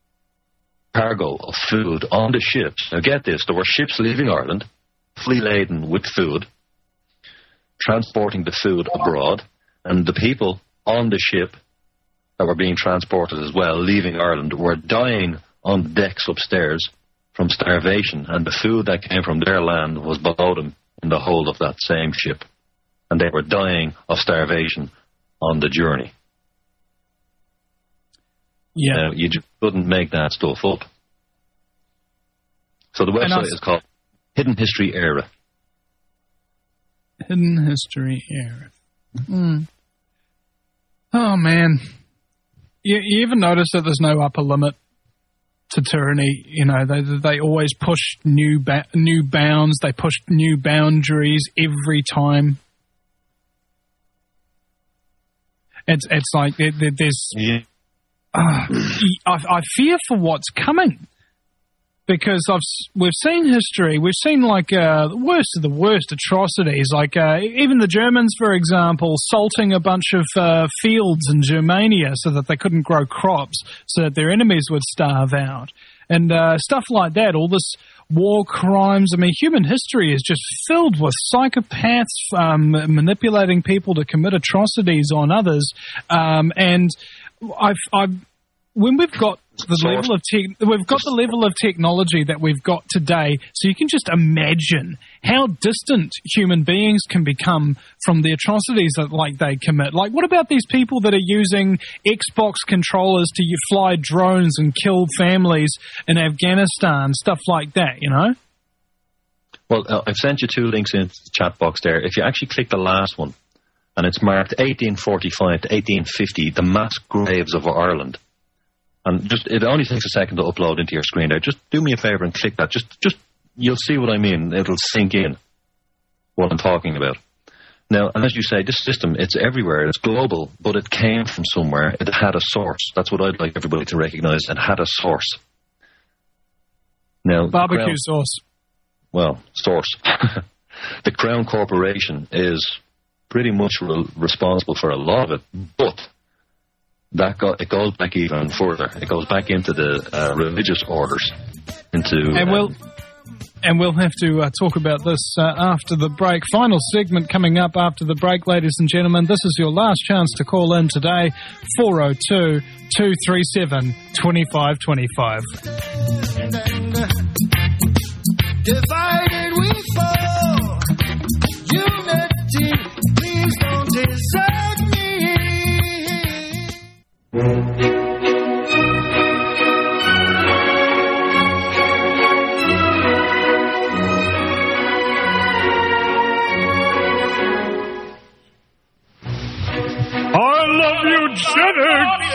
cargo of food on the ships. Now, get this, there were ships leaving Ireland, fully laden with food, transporting the food abroad, and the people on the ship that were being transported as well, leaving Ireland, were dying on the decks upstairs from starvation, and the food that came from their land was below them in the hold of that same ship, and they were dying of starvation on the journey. Yeah, uh, you just couldn't make that stuff up. So the website is called Hidden History Era. Hidden History Era. Mm. Oh, man. You, you even notice that there's no upper limit to tyranny? You know, they they always push new ba- new bounds. They push new boundaries every time. It's it's like there, there, there's... Yeah. Uh, I, I fear for what's coming. Because I've, we've seen history, we've seen like uh, the worst of the worst atrocities, like uh, even the Germans, for example, salting a bunch of uh, fields in Germania so that they couldn't grow crops, so that their enemies would starve out, and uh, stuff like that. All this war crimes. I mean, human history is just filled with psychopaths um, manipulating people to commit atrocities on others, um, and I've, I've when we've got the level of te- we've got the level of technology that we've got today, so you can just imagine how distant human beings can become from the atrocities that like they commit. Like, what about these people that are using Xbox controllers to fly drones and kill families in Afghanistan, stuff like that, you know? Well, uh, I've sent you two links into the chat box there. If you actually click the last one, and it's marked eighteen forty-five to eighteen fifty, the mass graves of Ireland. And just it only takes a second to upload into your screen there. Just do me a favour and click that. Just, just you'll see what I mean. It'll sink in what I'm talking about. Now, and as you say, this system, it's everywhere. It's global, but it came from somewhere. It had a source. That's what I'd like everybody to recognise. It had a source. Now, barbecue Crown, sauce. Well, source. The Crown Corporation is pretty much re- responsible for a lot of it, but that go, it goes back even further. It goes back into the uh, religious orders. Into and we'll um, and we'll have to uh, talk about this uh, after the break. Final segment coming up after the break, ladies and gentlemen. This is your last chance to call in today. four oh two, two three seven, two five two five. Divided we fall. Unity, please don't desert me. I love eugenics.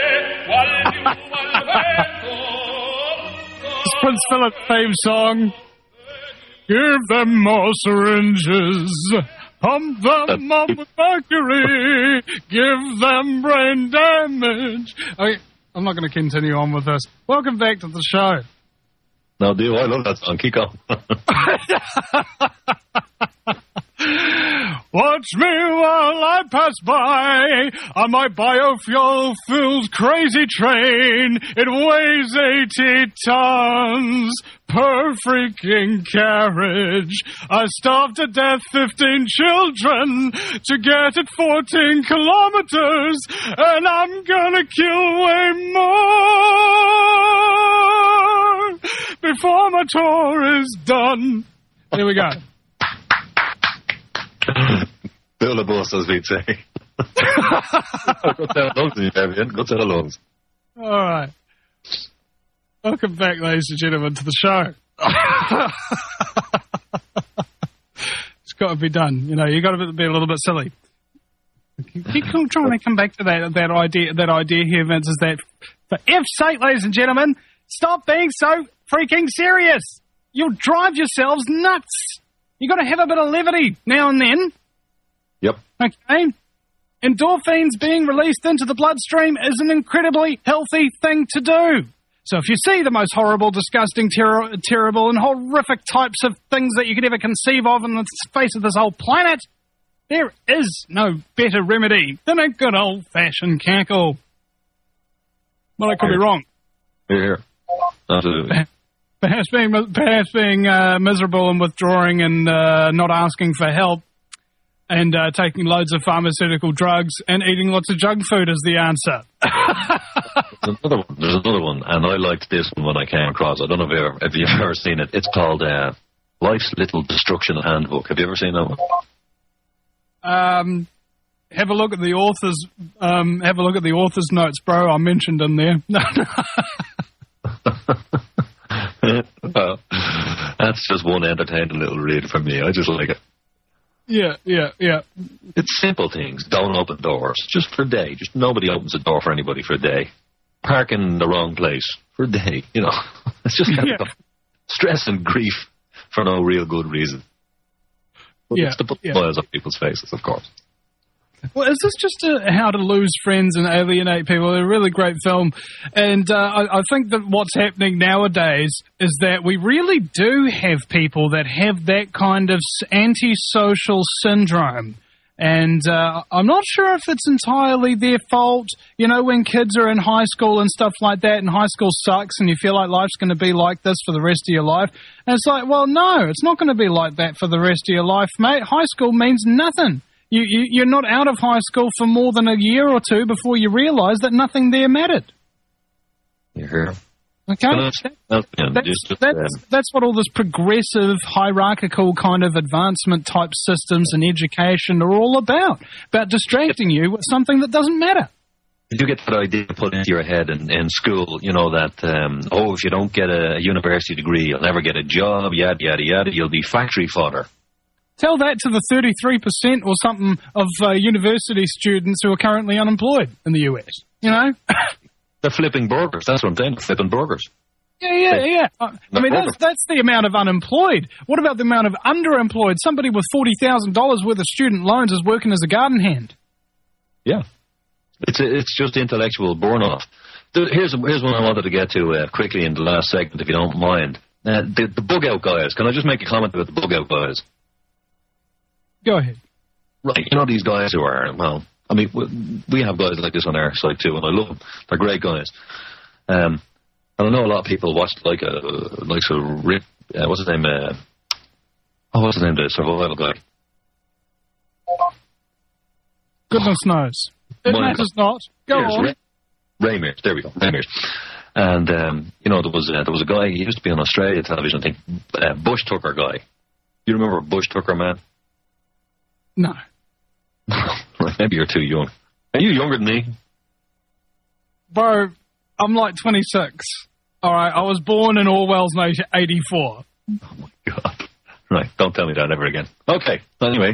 It's Prince Philip theme song. Give them more syringes. Pump them up with mercury. Give them brain damage. Okay, I'm not going to continue on with this. Welcome back to the show. No, do I love that song. Keep going. Watch me while I pass by on my biofuel-filled crazy train. It weighs eighty tons per freaking carriage. I starved to death fifteen children to get it fourteen kilometers, and I'm gonna kill way more before my tour is done. Here we go. Bill the boss, as we'd say. Go tell lungs, Fabian. Go tell lungs. All right. Welcome back, ladies and gentlemen, to the show. It's got to be done. You know, you got to be a little bit silly. Keep trying to come back to that that idea. That idea here, Vince, is that for F's sake, ladies and gentlemen, stop being so freaking serious. You'll drive yourselves nuts. You got to have a bit of levity now and then. Yep. Okay. Endorphins being released into the bloodstream is an incredibly healthy thing to do. So if you see the most horrible, disgusting, ter- terrible, and horrific types of things that you could ever conceive of on the face of this whole planet, there is no better remedy than a good old-fashioned cackle. Well, I could be wrong. Here, here. Absolutely. Perhaps being, perhaps being uh, miserable and withdrawing and uh, not asking for help and uh, taking loads of pharmaceutical drugs and eating lots of junk food is the answer. There's another one. There's another one, and I liked this one when I came across. I don't know if, you ever, if you've ever seen it. It's called uh, Life's Little Destruction Handbook. Have you ever seen that one? Um, have a look at the author's. Um, have a look at the author's notes, bro. I mentioned in there. Well, that's just one entertaining little read for me. I just like it. Yeah, yeah, yeah. It's simple things. Don't open doors. Just for a day. Just nobody opens a door for anybody for a day. Parking in the wrong place for a day. You know, it's just kind yeah. of stress and grief for no real good reason. But yeah, it's to put yeah. smiles on people's faces, of course. Well, is this just a How to Lose Friends and Alienate People? They're a really great film. And uh, I, I think that what's happening nowadays is that we really do have people that have that kind of antisocial syndrome. And uh, I'm not sure if it's entirely their fault. You know, when kids are in high school and stuff like that, and high school sucks and you feel like life's going to be like this for the rest of your life. And it's like, well, no, it's not going to be like that for the rest of your life, mate. High school means nothing. You, you, you're not out of high school for more than a year or two before you realise that nothing there mattered. You hear? Okay? That's, that's, that's, that's what all this progressive, hierarchical kind of advancement type systems and education are all about. About distracting you with something that doesn't matter. Did you get that idea put into your head in, in school, you know, that, um, oh, if you don't get a university degree, you'll never get a job, yada, yada, yada, you'll be factory fodder. Tell that to the thirty-three percent or something of uh, university students who are currently unemployed in the U S, you know? They're flipping burgers, that's what I'm saying, flipping burgers. Yeah, yeah, yeah. Uh, I mean, that's, that's the amount of unemployed. What about the amount of underemployed? Somebody with forty thousand dollars worth of student loans is working as a garden hand. Yeah. It's a, it's just intellectual burn-off. Here's, here's one I wanted to get to uh, quickly in the last segment, if you don't mind. Uh, the, the bug-out guys. Can I just make a comment about the bug-out guys? Go ahead. Right, you know these guys who are, well, I mean, we have guys like this on our site too, and I love them. They're great guys. Um... I don't know a lot of people watched like a like sort of Rip. Uh, what's his name? Uh, oh, what's his name? The survival guy. Goodness knows. It Mine matters not. Go Mears, on. Ray, Ray Mears. There we go. Ray Mears. And um, you know there was uh, there was a guy. He used to be on Australia television. I think uh, Bush Tucker guy. You remember Bush Tucker, man? No. Right, maybe you're too young. Are you younger than me? Bro, I'm like twenty-six. All right, I was born in Orwell's eighty-four. Oh, my God. Right, don't tell me that ever again. Okay, anyway,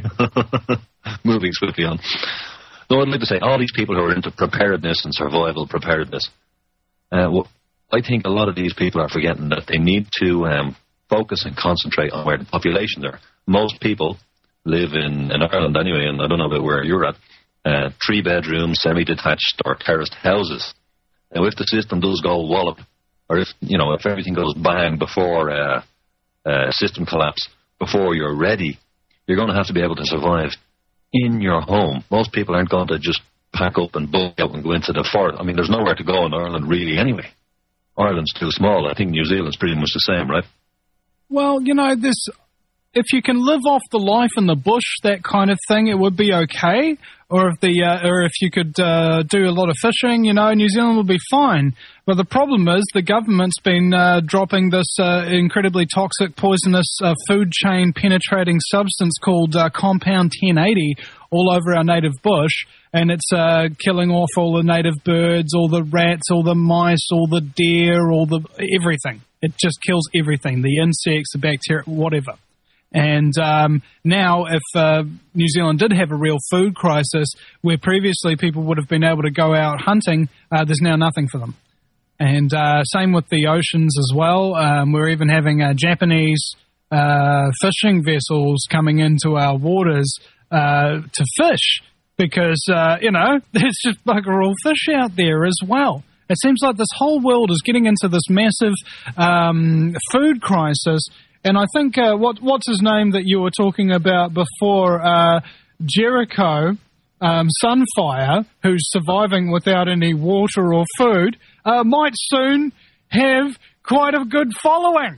moving swiftly on. No, I'd like to say, all these people who are into preparedness and survival preparedness, uh, well, I think a lot of these people are forgetting that they need to um, focus and concentrate on where the populations are. Most people live in, in Ireland anyway, and I don't know about where you're at, uh, three-bedroom, semi-detached or terraced houses. Now, if the system does go wallop, or if, you know, if everything goes bang before uh, uh, system collapse, before you're ready, you're going to have to be able to survive in your home. Most people aren't going to just pack up and book out and go into the forest. I mean, there's nowhere to go in Ireland, really, anyway. Ireland's too small. I think New Zealand's pretty much the same, right? Well, you know, this... If you can live off the life in the bush, that kind of thing, it would be okay. Or if the, uh, or if you could uh, do a lot of fishing, you know, New Zealand would be fine. But the problem is the government's been uh, dropping this uh, incredibly toxic, poisonous uh, food chain penetrating substance called uh, Compound ten eighty all over our native bush, and it's uh, killing off all the native birds, all the rats, all the mice, all the deer, all the everything. It just kills everything, the insects, the bacteria, whatever. And um, now, if uh, New Zealand did have a real food crisis, where previously people would have been able to go out hunting, uh, there's now nothing for them. And uh, same with the oceans as well. Um, we're even having uh, Japanese uh, fishing vessels coming into our waters uh, to fish because, uh, you know, there's just bugger all fish out there as well. It seems like this whole world is getting into this massive um, food crisis. And I think, uh, what what's his name that you were talking about before, uh, Jericho um, Sunfire, who's surviving without any water or food, uh, might soon have quite a good following.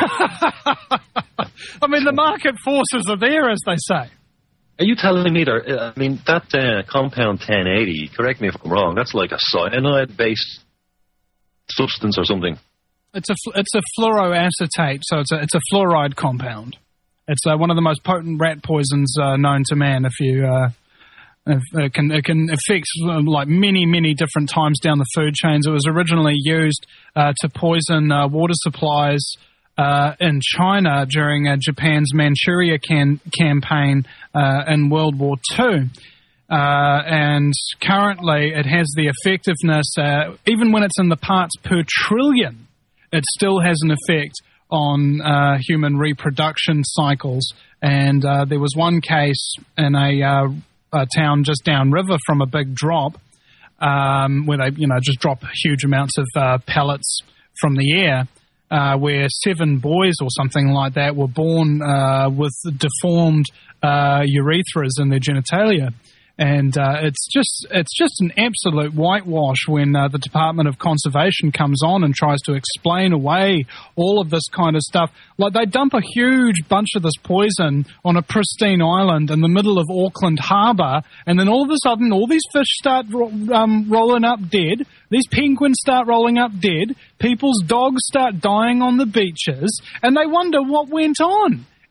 I mean, the market forces are there, as they say. Are you telling me there, I mean, that uh, Compound ten eighty, correct me if I'm wrong, that's like a cyanide-based substance or something? It's a it's a fluoroacetate, so it's a it's a fluoride compound. It's uh, one of the most potent rat poisons uh, known to man. If you uh, if it can it can affect uh, like many many different times down the food chains. It was originally used uh, to poison uh, water supplies uh, in China during uh, Japan's Manchuria can- campaign uh, in World War Two. Uh, and currently, it has the effectiveness uh, even when it's in the parts per trillion. It still has an effect on uh, human reproduction cycles. And uh, there was one case in a, uh, a town just downriver from a big drop um, where they, you know, just drop huge amounts of uh, pellets from the air, uh, where seven boys or something like that were born uh, with deformed uh, urethras in their genitalia. And uh, it's just it's just an absolute whitewash when uh, the Department of Conservation comes on and tries to explain away all of this kind of stuff. Like, they dump a huge bunch of this poison on a pristine island in the middle of Auckland Harbour, and then all of a sudden all these fish start ro- um, rolling up dead, these penguins start rolling up dead, people's dogs start dying on the beaches, and they wonder what went on.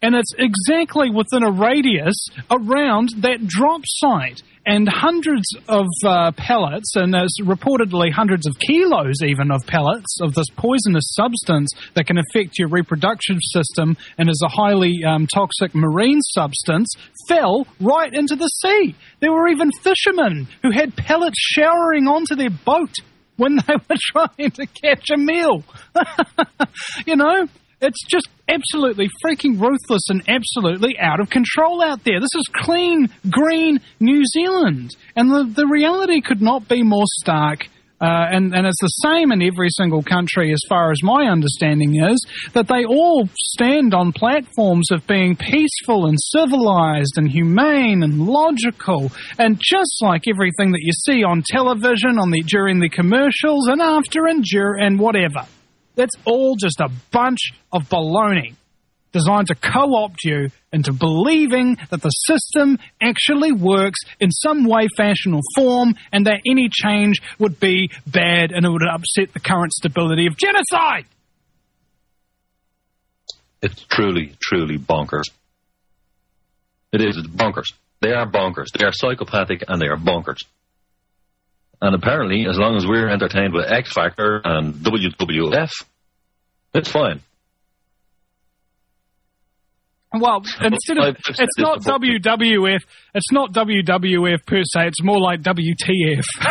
and it's exactly within a radius around that drop site. And hundreds of uh, pellets, and there's reportedly hundreds of kilos even of pellets of this poisonous substance that can affect your reproductive system and is a highly um, toxic marine substance, fell right into the sea. There were even fishermen who had pellets showering onto their boat when they were trying to catch a meal. You know? It's just absolutely freaking ruthless and absolutely out of control out there. This is clean, green New Zealand. And the, the reality could not be more stark. Uh, and, and it's the same in every single country as far as my understanding is, that they all stand on platforms of being peaceful and civilized and humane and logical. And just like everything that you see on television on the during the commercials and after and during and whatever. That's all just a bunch of baloney designed to co-opt you into believing that the system actually works in some way, fashion, or form, and that any change would be bad and it would upset the current stability of genocide. It's truly, truly bonkers. It is. It's bonkers. They are bonkers. They are psychopathic and they are bonkers. And apparently, as long as we're entertained with X Factor and W W F, it's fine. Well, instead of, it's not W W F, it's not W W F per se, it's more like W T F.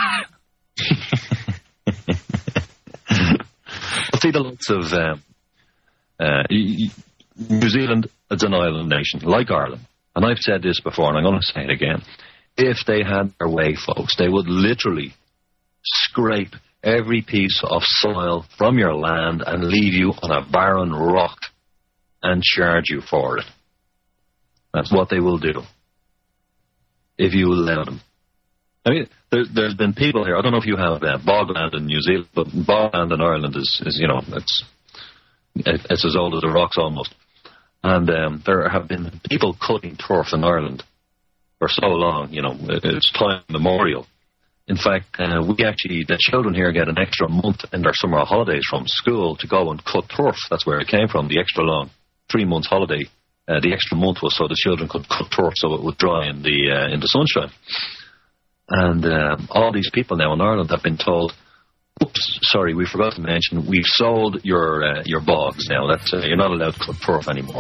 See the likes of um, uh, New Zealand, it's an island nation, like Ireland. And I've said this before, and I'm going to say it again. If they had their way, folks, they would literally scrape every piece of soil from your land and leave you on a barren rock and charge you for it. That's what they will do, if you allow them. I mean, there, there's been people here, I don't know if you have uh, bogland in New Zealand, but bogland in Ireland is, is you know, it's, it's as old as the rocks almost. And um, there have been people cutting turf in Ireland for so long, you know, it's time memorial. In fact, uh, we actually, the children here get an extra month in their summer holidays from school to go and cut turf. That's where it came from, the extra long three months holiday. Uh, the extra month was so the children could cut turf so it would dry in the uh, in the sunshine. And um, all these people now in Ireland have been told, oops, sorry, we forgot to mention, we've sold your uh, your bogs now. That's uh, you're not allowed to cut turf anymore.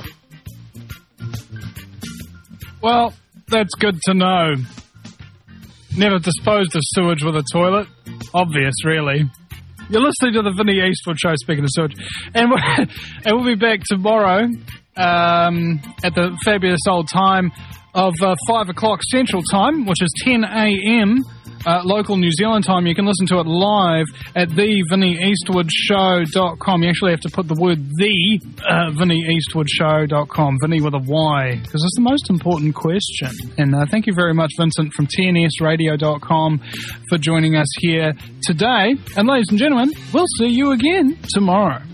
Well, that's good to know. Never disposed of sewage with a toilet. Obvious, really. You're listening to the Vinnie Eastwood Show, speaking of sewage. And we'll, and we'll be back tomorrow um, at the fabulous old time of uh, five o'clock Central Time, which is ten a.m. Uh, local New Zealand time. You can listen to it live at the vinnie eastwood show dot com. You actually have to put the word the uh, vinnie eastwood show dot com. Vinnie with a Y, because it's the most important question. And uh, thank you very much, Vincent, from T N S radio dot com for joining us here today. And ladies and gentlemen, we'll see you again tomorrow.